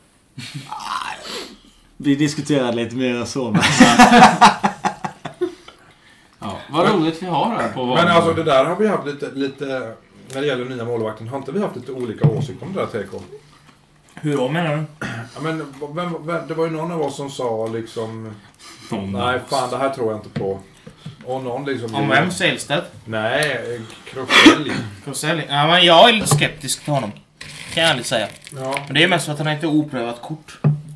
Vi diskuterade lite mer så. Men Ja, vad roligt vi har här på Men alltså det där har vi haft lite, lite när det gäller nya målvakten. Har inte vi haft lite olika åsikter om det där T K? Hur då menar du? Ja, men vem, vem, det var ju någon av oss som sa liksom Någon nej fan det här tror jag inte på. Och någon liksom Om vem? Selstedt? Nej, Kroselli. Krossell? Ja, men jag är lite skeptisk till honom. Kan jag ärligt säga. Ja. Men det är mest för att han har inte oprövat kort.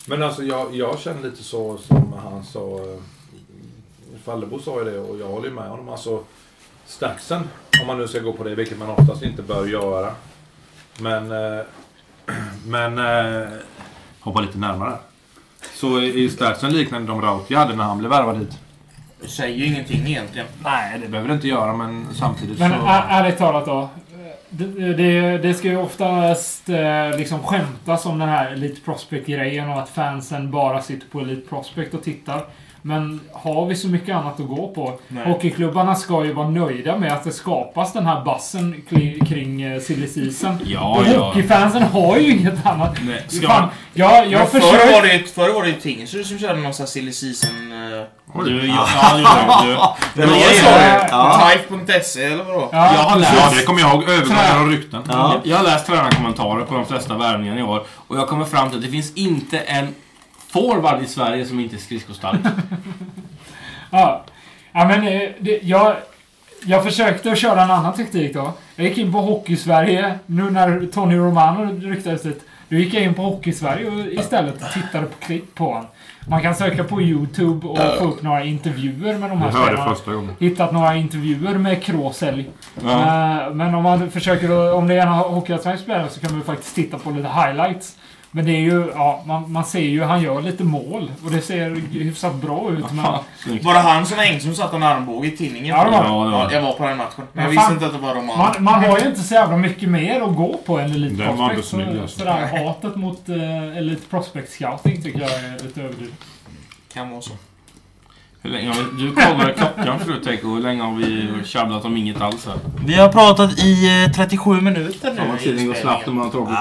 Men alltså jag, jag känner lite så som han sa, Fallebo sa ju det och jag håller med honom. Alltså Staxen, om man nu ska gå på det, vilket man oftast inte bör göra. Men, eh, men eh, hoppa lite närmare. Så är Staxen liknande de Rauti hade när han blev värvad hit? Det säger ju ingenting egentligen. Nej, det behöver det inte göra, men samtidigt Men så... är, ärligt talat då. Det, det, det ska ju oftast eh, liksom skämtas om den här Elite Prospect-grejen och att fansen bara sitter på Elite Prospect och tittar. Men har vi så mycket annat att gå på? Nej. Hockeyklubbarna ska ju vara nöjda med att det skapas den här bassen kring, kring uh, silly season. Ja, och ja. hockeyfansen har ju inget annat. Nej, ska Fan, jag, jag Men förr försöker... var det, förr var det ju Tingsryd som körde någon sån här silly season... Uh, Du, ja, ja, du, du. det Men var jag- så det. Ja. Type punkt se eller vadå? Ja, Jag har Ja, läst, det kommer jag ihåg. Övergångar och rykten. Ja. jag har läst tränarkommentarer på de flesta värvningarna i år. Och jag kommer fram till att det finns inte en forward i Sverige som inte är skridskostark. Ja, ja men eh, det, jag, jag försökte att köra en annan taktik då. Jag gick in på Hockey-Sverige, nu när Tony Romano ryktades dit. Då gick jag in på Hockey-Sverige och istället tittade på klipp på honom. Man kan söka på YouTube och få upp några intervjuer med de här Jag hörde spelarna. första gången. Hittat några intervjuer med Kråsälj. Ja. Eh, Men om man försöker, om det är en Hockeyallsvensk spelare så kan man ju faktiskt titta på lite highlights. Men det är ju, ja, man, man ser ju han gör lite mål. Och det ser hyfsat bra ut. Men, Snyggt. Var det han som Engström satt en armbåge i tidningen? Ja, det var det. Ja, det var det. jag var på den matchen. Men jag Men visste fan, inte att det var Roman. man, man har ju inte så jävla mycket mer att gå på än Elite Den var Prospect. inte snygg, Så, alltså. sådär, hatet mot uh, Elite Prospect Scouting tycker jag är lite överdrivet. Kan vara så. Hur länge har vi, du kollade klockan förut, tänk, och hur länge har vi tjabblat om inget alls här? Vi har pratat i uh, trettiosju minuter nu. Fan vad tiden går snabbt om man har tråkigt.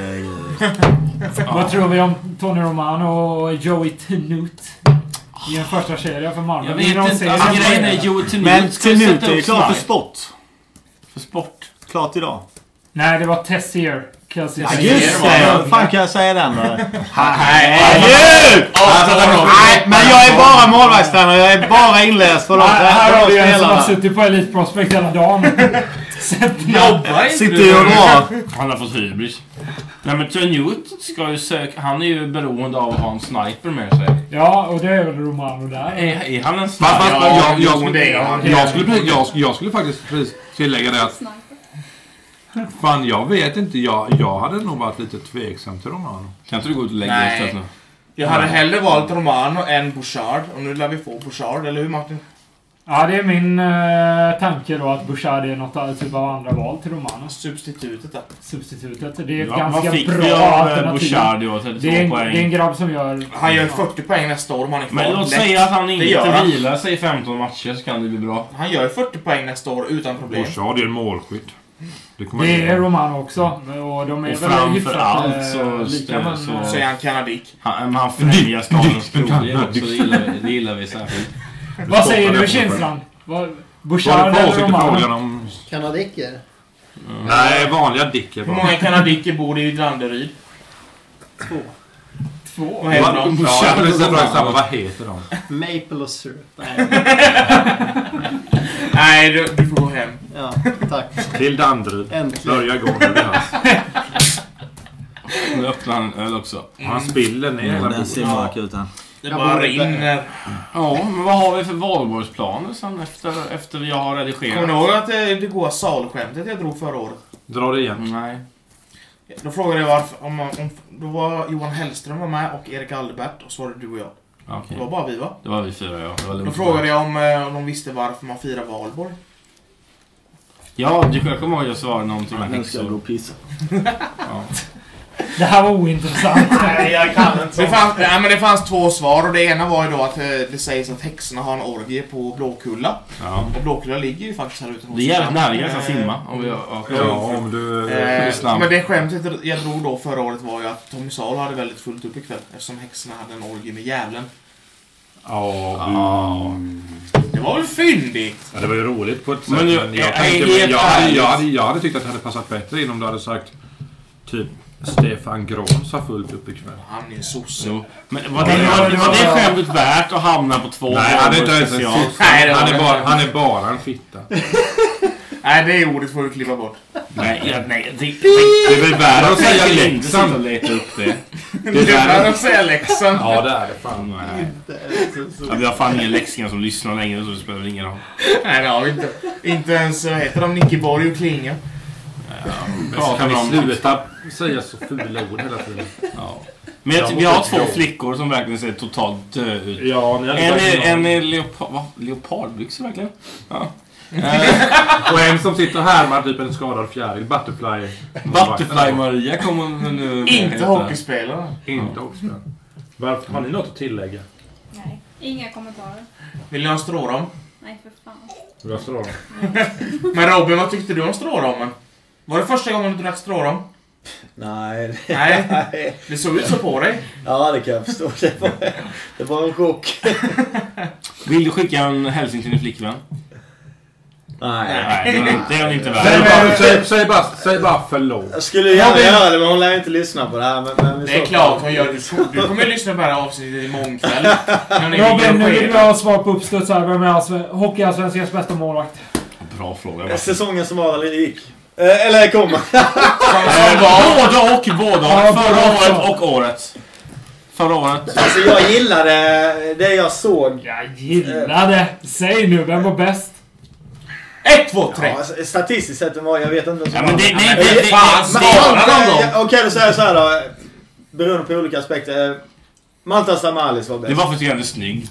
Vad tror vi om Tony Romano och Joey Tnut i en första serie för Malmö? Jag Vinner de vet inte, serien? alltså grejen är Joel Tenut Men ska ju Tenut sätta är upp klar för snipe. sport. För sport. Klart idag. Nej, det var Tessier. Kelsey Ja, Tessier. just det det! var- Vad fan kan jag säga den då? Nej, Herregud! Nej, men jag är bara målvaktstränare. Jag är bara inläst på de Här, här har vi en som spelarna. har suttit på Elite Prospect hela dagen. Sett Jobbar inte Sitter du? ju och drar. Han har fått hybris. Nej men Tenut ska ju söka, han är ju beroende av att ha en sniper med sig. Ja, och det är väl Romano där. Är, är han en Fast, fast, sniper? jag, jag, jo, skulle, det är han. jag, skulle, precis- jag, jag skulle faktiskt precis tillägga det att fan, jag vet inte. Jag, jag hade nog varit lite tveksam till Romano. Kan inte du gå ut och lägga Nej. dig nu? Jag hade hellre valt Romano än Bouchard. Och nu lär vi få Bouchard, eller hur Martin? Ja, det är min uh, tanke då att Bouchard är något typ av andra val till Romano. Substitutet där. Substitutet. Det är ett Ja, ganska vad fick bra vi av eh, alternativ. Bouchard i år? trettiotvå Det är, en, poäng. det är en grabb som gör... Han gör fyrtio poäng nästa år om han är kvar. Men låt Lätt. säga att han Det gör inte han. vilar sig i femton matcher så kan det bli bra. Han gör fyrtio poäng nästa år utan problem. Bouchard är en målskytt. Det kommer Det är jag- Romano också. Och de är Och väl framför hyfsat, allt eh, så- lika, men, så- eh, Så är han kanadik. Han, men han främjar stadens kronor också, det gillar vi, det gillar vi särskilt. Vad säger du, Kinsland? Vad- Var Bouchard det på eller åsikt frågan Romano? om... Kanadiker. Nej, vanliga dicker Hur bara. många kanadiker bor det i Danderyd? Två. Två. Vad heter de? Ja, det är så bra samma. Vad heter de? Maple och syrup. Nej. Nej, du, du får gå hem. Ja, tack. Till Danderyd. Äntligen. Börja gå nu det här. Nu öppnar han öl också. Han spiller ner hela Den bordet. ser mörk ut här. Det Jag bara bor rinner. Ja, men vad har vi för valborgsplaner sen efter, efter vi har Kommer redigerat? ni ihåg att det, det går salskämtet jag drog förra året? Dra det igen. Nej. Då frågade jag varför, om, om, då var Johan Hellström var med och Erik Aldebert och så var det du och jag. Okej. Det var bara vi va? Det var vi fyra, ja. Det var Då lugnt. frågade jag om, eh, om de visste varför man firar valborg. Ja, du jag kommer ihåg att jag svarade någonting med Nu ska jag gå häxor. och pissa. Ja. Det här var ointressant. Nej, jag kan inte. Det fanns, nej, men det fanns två svar och det ena var ju då att eh, det sägs att häxorna har en orgie på Blåkulla. Ja. Och Blåkulla ligger ju faktiskt här ute. hos Det är jävligt oss. nära, jag ska Eh, simma. Om vi, ja, Ja, om du... Eh, snabb. men det skämtet jag drog då förra året var ju att Tommy Salo hade väldigt fullt upp ikväll eftersom häxorna hade en orgie med djävulen. Ja, Det var väl fyndigt? ja, det var ju roligt på ett sätt. Men Men, du, jag, är- tänkte, är men helt jag, hade, ärligt. jag, hade, jag hade tyckt att det hade passat bättre in om du hade sagt typ Stefan Grons har fullt upp ikväll. Han är en sosse. Jo. Men var det, var, var det skämtet värt att hamna på två Nej, han är inte ens en special? sosse. Nej, det var han, är det bara, inte. han är bara en fitta. Nej, det ordet får du klippa bort. Nej, ja, nej. Det, Det är väl värre att säga jag kan inte sitta och Leksand. leta upp det. Det Du är är där. att säga läxan. Ja, det är det fan. Nej. Inte så- så- Ja, vi har fan inga läxingar som lyssnar längre så det spelar ingen roll. Nej, det har vi inte. Inte ens, vad heter de, Nicky Borg och Klinga. Pratar Kan vi om... sluta säga så fula ord hela tiden? Ja. Men jag, vi har två flickor som verkligen ser totalt dö ut. Ja, ni En är, en är leopard... Va? Leopardbyxor verkligen? Ja. Och en som sitter här med typ en skadad fjäril. Butterfly. Butterfly Maria kommer nu... Inte hockeyspelare. Inte också. Varför har ni något att tillägga? Nej. Inga kommentarer. Vill ni ha strårom? Nej, för fan. Jag står av. Men Robin, vad tyckte du om stråromen? Var det första gången du drack strårom? Nej. Nej. Det såg ut så på dig. Ja, det kan jag förstå. Det var, det var en chock. Vill du skicka en hälsning till din flickvän? Nej. Nej, det är, det är hon inte Säg värd. bara, säg, säg, bara, säg bara förlåt. Jag skulle gärna Robin. göra det, men hon lär inte lyssna på det här. Men, men vi Det är så- klart hon gör det. Du kommer ju lyssna på det här avsnittet imorgon kväll. När ni Robin, ligger nu och vill skenar. jag ha svar på uppstuds här. Vem är allsven- Hockeyallsvenskans bästa målvakt? Bra fråga. Säsongen som var eller gick. Eh, eller kommer. Som var... Båda och båda. Ja, Förra båda året också. och året. Förra året. Alltså jag gillade det jag såg. Jag gillade. Säg nu, vem var bäst? Ett, två, tre. Ja, statistiskt sett var jag vet inte. Ja, men det... Nej, Eh, det... det, fan, det, svara det någon gång. Okej, okay, då säger jag så här då. Beroende på olika aspekter. Eh, Mantas Amalis var bäst. det var för att jag är snygg.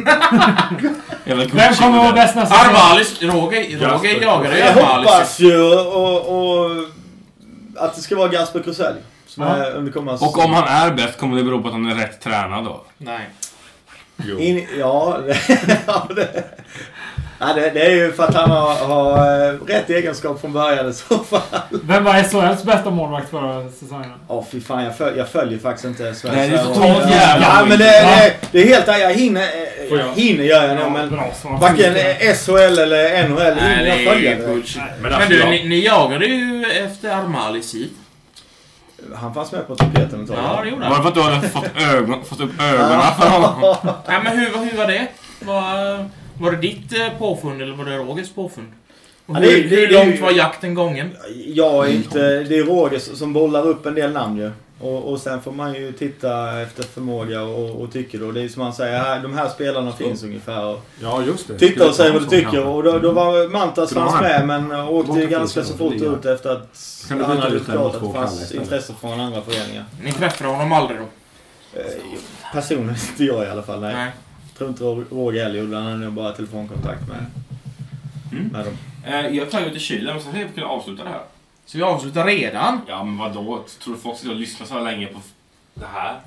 Jävla Vem kommer vara bäst nästa säsong? Armalis, Roger, Roger jagade ju Jag Armalis. hoppas ju och, och, att det ska vara Gasper Krusell. Som Ja. är under kommande Och om han är bäst kommer det bero på att han är rätt tränad då. Nej. Jo. In, ja, det, ja det, ja, det, det är ju för att han har, har eh, rätt egenskap från början i så fall. Vem var S H L:s bästa målvakt förra säsongen? Åh oh, fy fan, jag, föl, jag följer faktiskt inte Sverige. Nej, det är så- totalt ja, jävla ja, men det, det, det är helt jag hinner, eh, Får jag jag? hinner gör jag nog, men bra svar. varken S H L eller N H L Nej, hinner det jag är följa ju det. bullshit. Men Men alltså, du, jag- ni, ni jagade ju efter Armalis hit. Han fanns med på tapeten ett tag. Ja, det gjorde Var det han. för att du hade fått, ögon, fått upp ögonen för honom? Nej, men hur, hur var det? Var, var det ditt eh, påfund eller var det Rogers påfund? Och Ja, hur, det- det- hur det- långt var jakten gången? Jag är inte, det är Roger som bollar upp en del namn ju. Och, och sen får man ju titta efter förmåga och, och tycker då. Det är som man säger, här, de här spelarna finns ungefär. Och Ja, just det. titta och säga vad du Skulle tycker. ta en sån Och då, då var Mantas Skulle fanns man- med, men åkte Låt ju det ganska finnas så en fort liga. ut efter att Kan du han byta hade ut den förklarat mot att två det Kalle fanns istället? intresse från andra föreningar. Ni träffade honom aldrig då? Eh, Personligen inte jag i alla fall, nej. Nej. Tror inte Roger heller gjorde, han hade nog bara telefonkontakt med, Mm. med dem. Eh, jag tar ut i kylen, men sen ska vi kunna avsluta det här. Så vi avslutar redan? Ja, men vadå? Tror du folk ska lyssna så här länge på det här?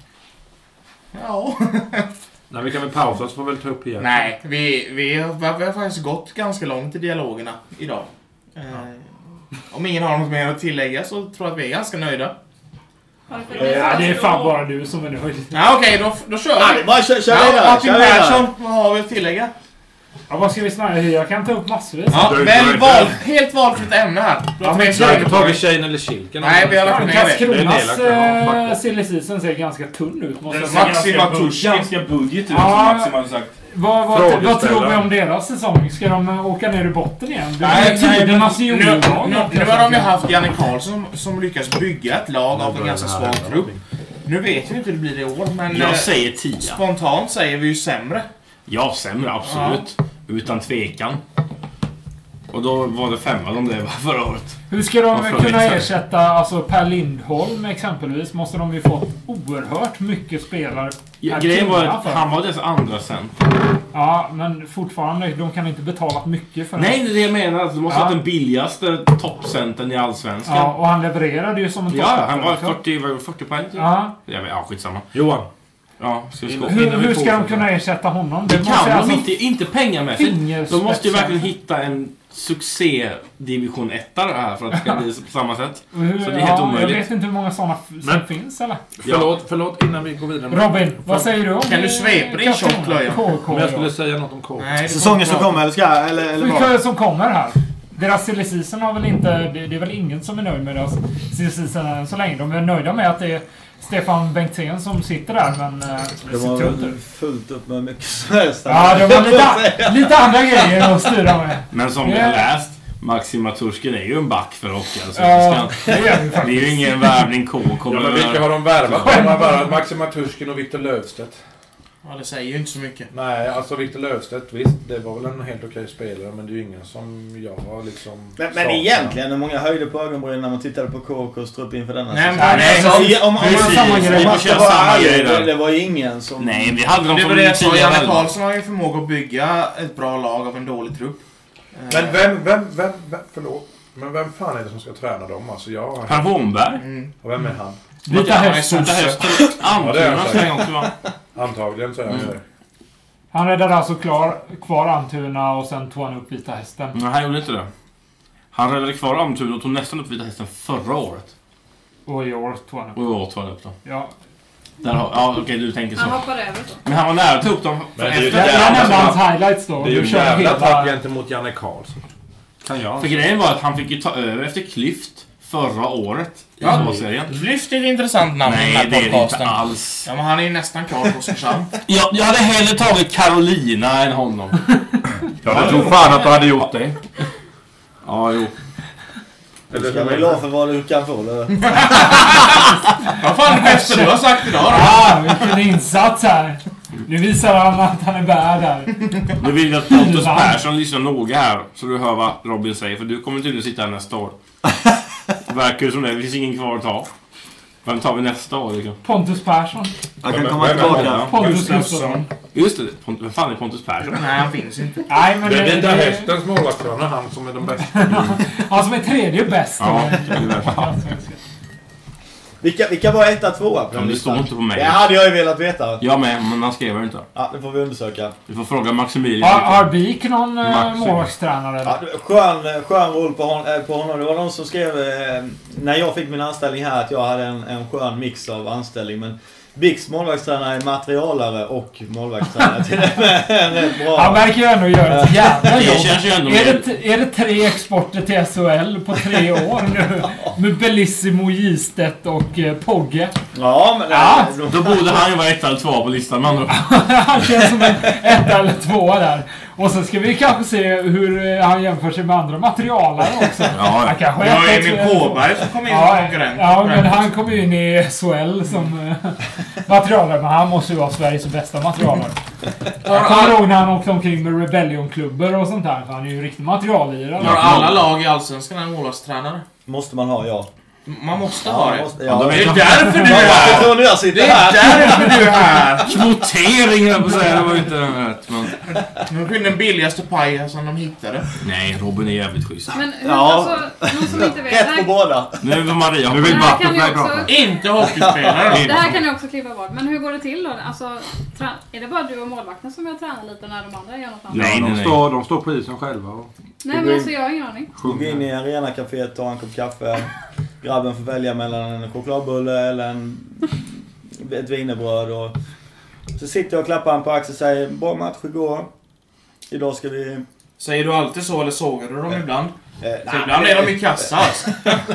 Ja. Nej, vi kan väl pausa så får vi väl ta upp igen. Nej, vi, vi, har, vi har faktiskt gått ganska långt i dialogerna idag. Eh, om ingen har något mer att tillägga så tror jag att vi är ganska nöjda. Har du fått Ja, det är fan bara du som är nöjd. Ja, okej, då, då kör Ja, vi. bara kör, kör Ja, vidare, Martin kör vidare. Persson, vad har vi att tillägga? Ja, vad ska vi snacka? Jag kan ta upp massvis. Ja, Du- välj du- val, helt valfritt ämne här. Du har Ja, tre men Så har sekunder inte på tagit dig. tjejen eller kilken? Nej, vi har lagt ner det. Karlskronas Det är en del, eh, ja. silly season ser ganska tunn ut. Måste jag ser säga. Maxima ganska bu- Tusch. Ganska budget ut, Ja. som Maxim hade sagt. Vad, vad, vad Frågeställare. tror vi om deras säsong? Ska de eh, åka ner i botten igen? Det Nej, är nej, tidernas nu, nu, jordlag. nu har de ju haft Janne Karlsson som, som lyckas bygga ett lag av en ganska svag trupp. Nu vet vi inte hur det blir i år, men eh, Jag säger tia. spontant säger vi ju sämre. Ja, sämre, absolut. Utan tvekan. Och då var det femma de blev förra året. Hur ska de Varför kunna vet jag? ersätta alltså Per Lindholm exempelvis? Måste de ju fått oerhört mycket spelare Ja, per grejen var timme att för. han var dess andra center. Ja, men fortfarande, de kan inte betala mycket för Nej, det är det jag menar. Alltså, du måste Ja. ha den billigaste toppcentern i Allsvenskan. Ja, och han levererade ju som en Ja, han var toppspelare. fyrtio, var det fyrtio poäng. typ? Ja. Ja, men, ja, skitsamma. Johan. Ja, ska vi skåla? Hur, Innan vi hur ska de fortsätter. kunna ersätta honom? Det måste kan de alltså inte, inte pengamässigt. fingerspetsar. De måste ju verkligen hitta en succé division ett här för att det ska bli på samma sätt. Hur, Så det är helt ja, omöjligt. Jag vet inte hur många sådana f- som Men- finns, eller? Förlåt, förlåt innan vi går vidare. Robin, vad säger du om Kan du svepa din tjocklöja? K K? Men jag skulle säga något om K. Nej, det Säsongen som får inte kommer, eller ska jag? Eller, eller vad? Vilka som kommer här? Deras silly season har väl inte... Det, det är väl ingen som är nöjd med deras silly season än så länge. De är nöjda med att det är Stefan Bengtzén som sitter där, men eh, det Det ser var tungt ut. fullt upp med mycket som helst. Ja, det var lite, lite andra grejer att styra med. Men som vi Ja. har läst, Maxima Tursken är ju en back för Hockey. Alltså. Ja, det är det ju Det faktiskt. är ju ingen värvning K. Ja, men vilka har de värvat? De har värvat Maxima Tursken och Victor Löfstedt. Ja, det säger ju inte så mycket. Nej, alltså Victor Löfstedt, visst, det var väl en helt okej spelare, men det är ju ingen som jag har liksom... Men, men saknat. egentligen, hur många höjde på ögonbrynen när man tittade på K K:s trupp inför denna Nej, säsong? men Nej, alltså, I- Om, om man precis. samma grej, Vi man får ska köra vara samma ärlig, grej där. det, det var ingen som... Nej, vi hade dem det som var det jag sa. tio Janne elva. Karlsson har ju förmåga att bygga ett bra lag av en dålig trupp. Men vem, vem, vem, vem, förlåt. Men vem fan är det som ska träna dem? Alltså jag... Per Wånberg. Mm. Och vem är han? Vita hästen. Vita hästen. Ja, det är Antuna han så en gång också va? Antagligen så är han Mm. det. Han räddade alltså klar, kvar Antuna och sen tog han upp Vita hästen. Nej, han gjorde inte det. Han räddade kvar Antuna och tog nästan upp Vita hästen förra året. Och i år tog han upp. Och i år tog han upp dem. Ja. Där har, ja, okej, du tänker Han så. hoppar över så. Men han var nära att ta upp dem. Men det är ju Jag, det jag jävla nämnde hans tapp. highlights då. Det är ju Du en kör jävla hela- tapp gentemot Janne Karlsson. Kan jag? För grejen var att han fick ju ta över efter Klyft förra året i Ja. två-serien. Lyft är ett intressant namn i den Nej, här det är det inte podcasten. alls. Ja, men han är ju nästan klar på Oskarshamn. Jag, jag hade hellre tagit Carolina än honom. Ja, du tror fan att du hade gjort det. Ja, jo. Eller Ska man glad för vad du kan få det. Vad fan är det bästa du har sagt idag då? Ah, vilken insats här. Nu visar han att han är värd där. Nu vill jag att Pontus Persson lyssnar noga här så du hör vad Robin säger. För du kommer tydligen sitta här nästa år. Det verkar ju som det. Det finns ingen kvar att ta. Vem tar vi nästa år? Liksom? Pontus Persson. Jag kan Men- komma men- tillbaka. Ja. Pontus Gustafsson. Gustafsson. Just det. Pont- vem fan är Pontus Persson? Nej, han finns inte. Nej, men Det det, är den det, där hästens målvaktstränare, han som är de bästa. han som är tredje bäst. Ja, det är värst. Vilka, vilka var etta, tvåa på Ja, den det står listan? inte på mig. Det hade jag ju velat veta. Jag med, men han skrev ju inte. Ja, det får vi undersöka. Vi får fråga Maximilian. Har, har BIK någon äh, Maxi. målvaktstränare? Ja, skön, skön roll på, hon, äh, på honom. Det var någon som skrev eh, när jag fick min anställning här att jag hade en, en skön mix av anställning. Men BIKs målvaktstränare är materialare och målvaktstränare till det med rätt bra. Han verkar ju ändå göra ett jävla Det jobb. känns ju ändå Är det, mer... t- är det tre exporter till S H L på tre år nu? Med Bellissimo, Gistedt och eh, Pogge. Ja, men... Ja. eh, Då borde han ju vara ett eller två på listan. Men Han känns som en ett eller två där. Och så ska vi kanske se hur eh, han jämför sig med andra materialare också. ja, Han kanske är Ja, ett, Emil ett, Kåberg som kom in som Ja, konkurrent. ja, men han kom ju in i S H L som eh, materialare. Men han måste ju vara Sveriges bästa materialare. Jag kommer ihåg när han åkte omkring med Rebellion-klubbor och sånt där. För han är ju riktigt materiallirare. Har alla lag i Allsvenskan en målvaktstränare? måste man ha, ja. Man måste ha det. måste, Ja, ja. då Det vet är jag. därför du är Jag här! tror nu jag sitter Det är här. därför du är här! Kvotering höll jag på att säga. Det var ju inte rätt. Men... Nu går in den billigaste pajen som de hittade. Nej, Robin är jävligt schysst. Men hur, Ja. alltså, någon som inte vet. Rätt Det på här, båda. Nu är Maria. Nu det vill här kan Butterfly ni också, prata. Inte hockeyspelare då. det här kan ni också klippa bort. Men hur går det till då? Alltså, trä, är det bara du och målvakten som jag tränar lite när de andra gör något annat? Nej, Ja, nej, de, nej. står, de står på isen själva och Nej, men alltså jag har ingen aning. Gå in sjunger. i arenacaféet, ta en kopp kaffe. Grabben får välja mellan en chokladbulle eller en, ett wienerbröd. Och så sitter jag och klappar han på axeln och säger bra match igår. Idag ska vi... Säger du alltid så eller sågar du dem ibland? Eh, För ibland är de i kassa alltså.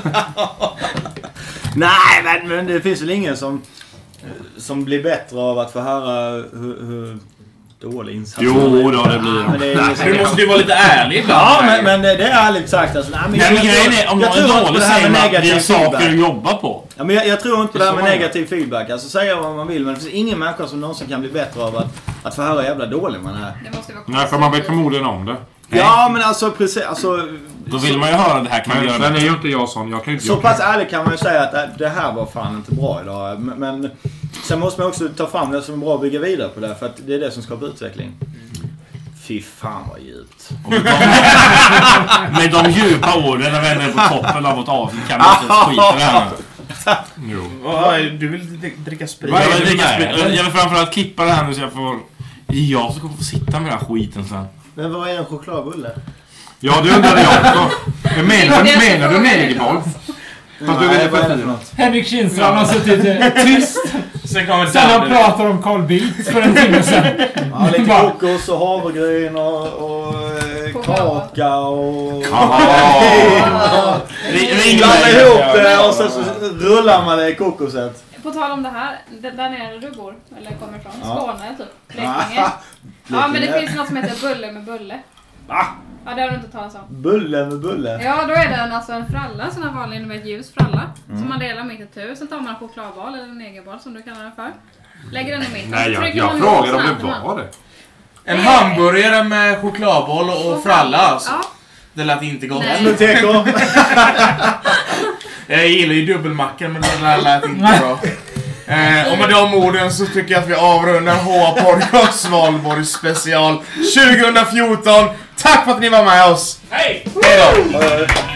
Nej, men, men det finns väl ingen som, som blir bättre av att få höra hur, hur dålig insats Jo, man är. då det blir Men det är ingen som- Du måste ju vara lite ärlig ibland. Ja, men, men det, det är ärligt sagt. Alltså, nej, men Nej, men jag grejen tror- är, om jag någon tror är inte på dålig det här säger med man att det är negativ saker feedback. att jobba på. Ja, men jag, jag tror inte på Det det är här så med man gör. negativ feedback. Alltså säga vad man vill, men det finns ingen människa som någonsin kan bli bättre av att, att få höra hur jävla dålig man är. Det måste vara Nej, för man vet förmodligen om det. Ja, men alltså precis. Alltså, Då vill man ju höra det här kan vi Men göra sen är det. ju inte jag sån. Jag kan inte... så Jag pass kan, ärligt kan man ju säga att det- det här var fan inte bra idag. Men, men sen måste man också ta fram det som är bra och bygga vidare på det. För att det är det som skapar utveckling. Fy fan vad djupt. Och med de- Med de djupa orden när vi ändå är på toppen av vårt avsnitt kan vi inte skita i det här. jo. Ja, du vill d- dricka sprit? Jag Vad är vill, det dricka med sprit. det? Jag vill framförallt klippa det här nu så jag får... Jag som kommer få sitta med den här skiten sen. Men vad är en chokladbulle? Ja, det undrade jag också. Men menar, du- menar du negerboll? Fast du Nej, ville vad är det för för något? Henrik Kindstrand har suttit eh, tyst Sen kommer sen han Danne. pratade om Carl Bildt för en timme sedan. Ja, lite Bara- kokos och havregryn och, och eh, Choklad. kaka och... Jaha. Ring Blanda mig. ihop det och sen så rullar man det i kokoset. På tal om det här, d- där nere du bor, eller kommer ifrån, Ja. Skåne typ, Blekinge. Ja men det finns något som heter bulle med bulle. Va? Ja, det har du inte talat om. Bulle med bulle. Ja, då är det en, alltså en fralla, sån här vanlig med ett ljus fralla. Mm. Som man delar mitt i tur. Sen tar man en chokladboll eller en negerboll som du kallar det för. Lägger den i mitten. Nej, jag, trycker jag man frågade ihop om det snabbt var det. En hamburgare med chokladboll och, och fralla alltså. Ja. Det lät inte gott. Nej. T K. Jag gillar ju dubbelmackan men det där lät inte bra. Eh, och med de orden så tycker jag att vi avrundar H A-podcast Svalborg special tjugo fjorton. Tack för att ni var med oss. Hej! Hej då!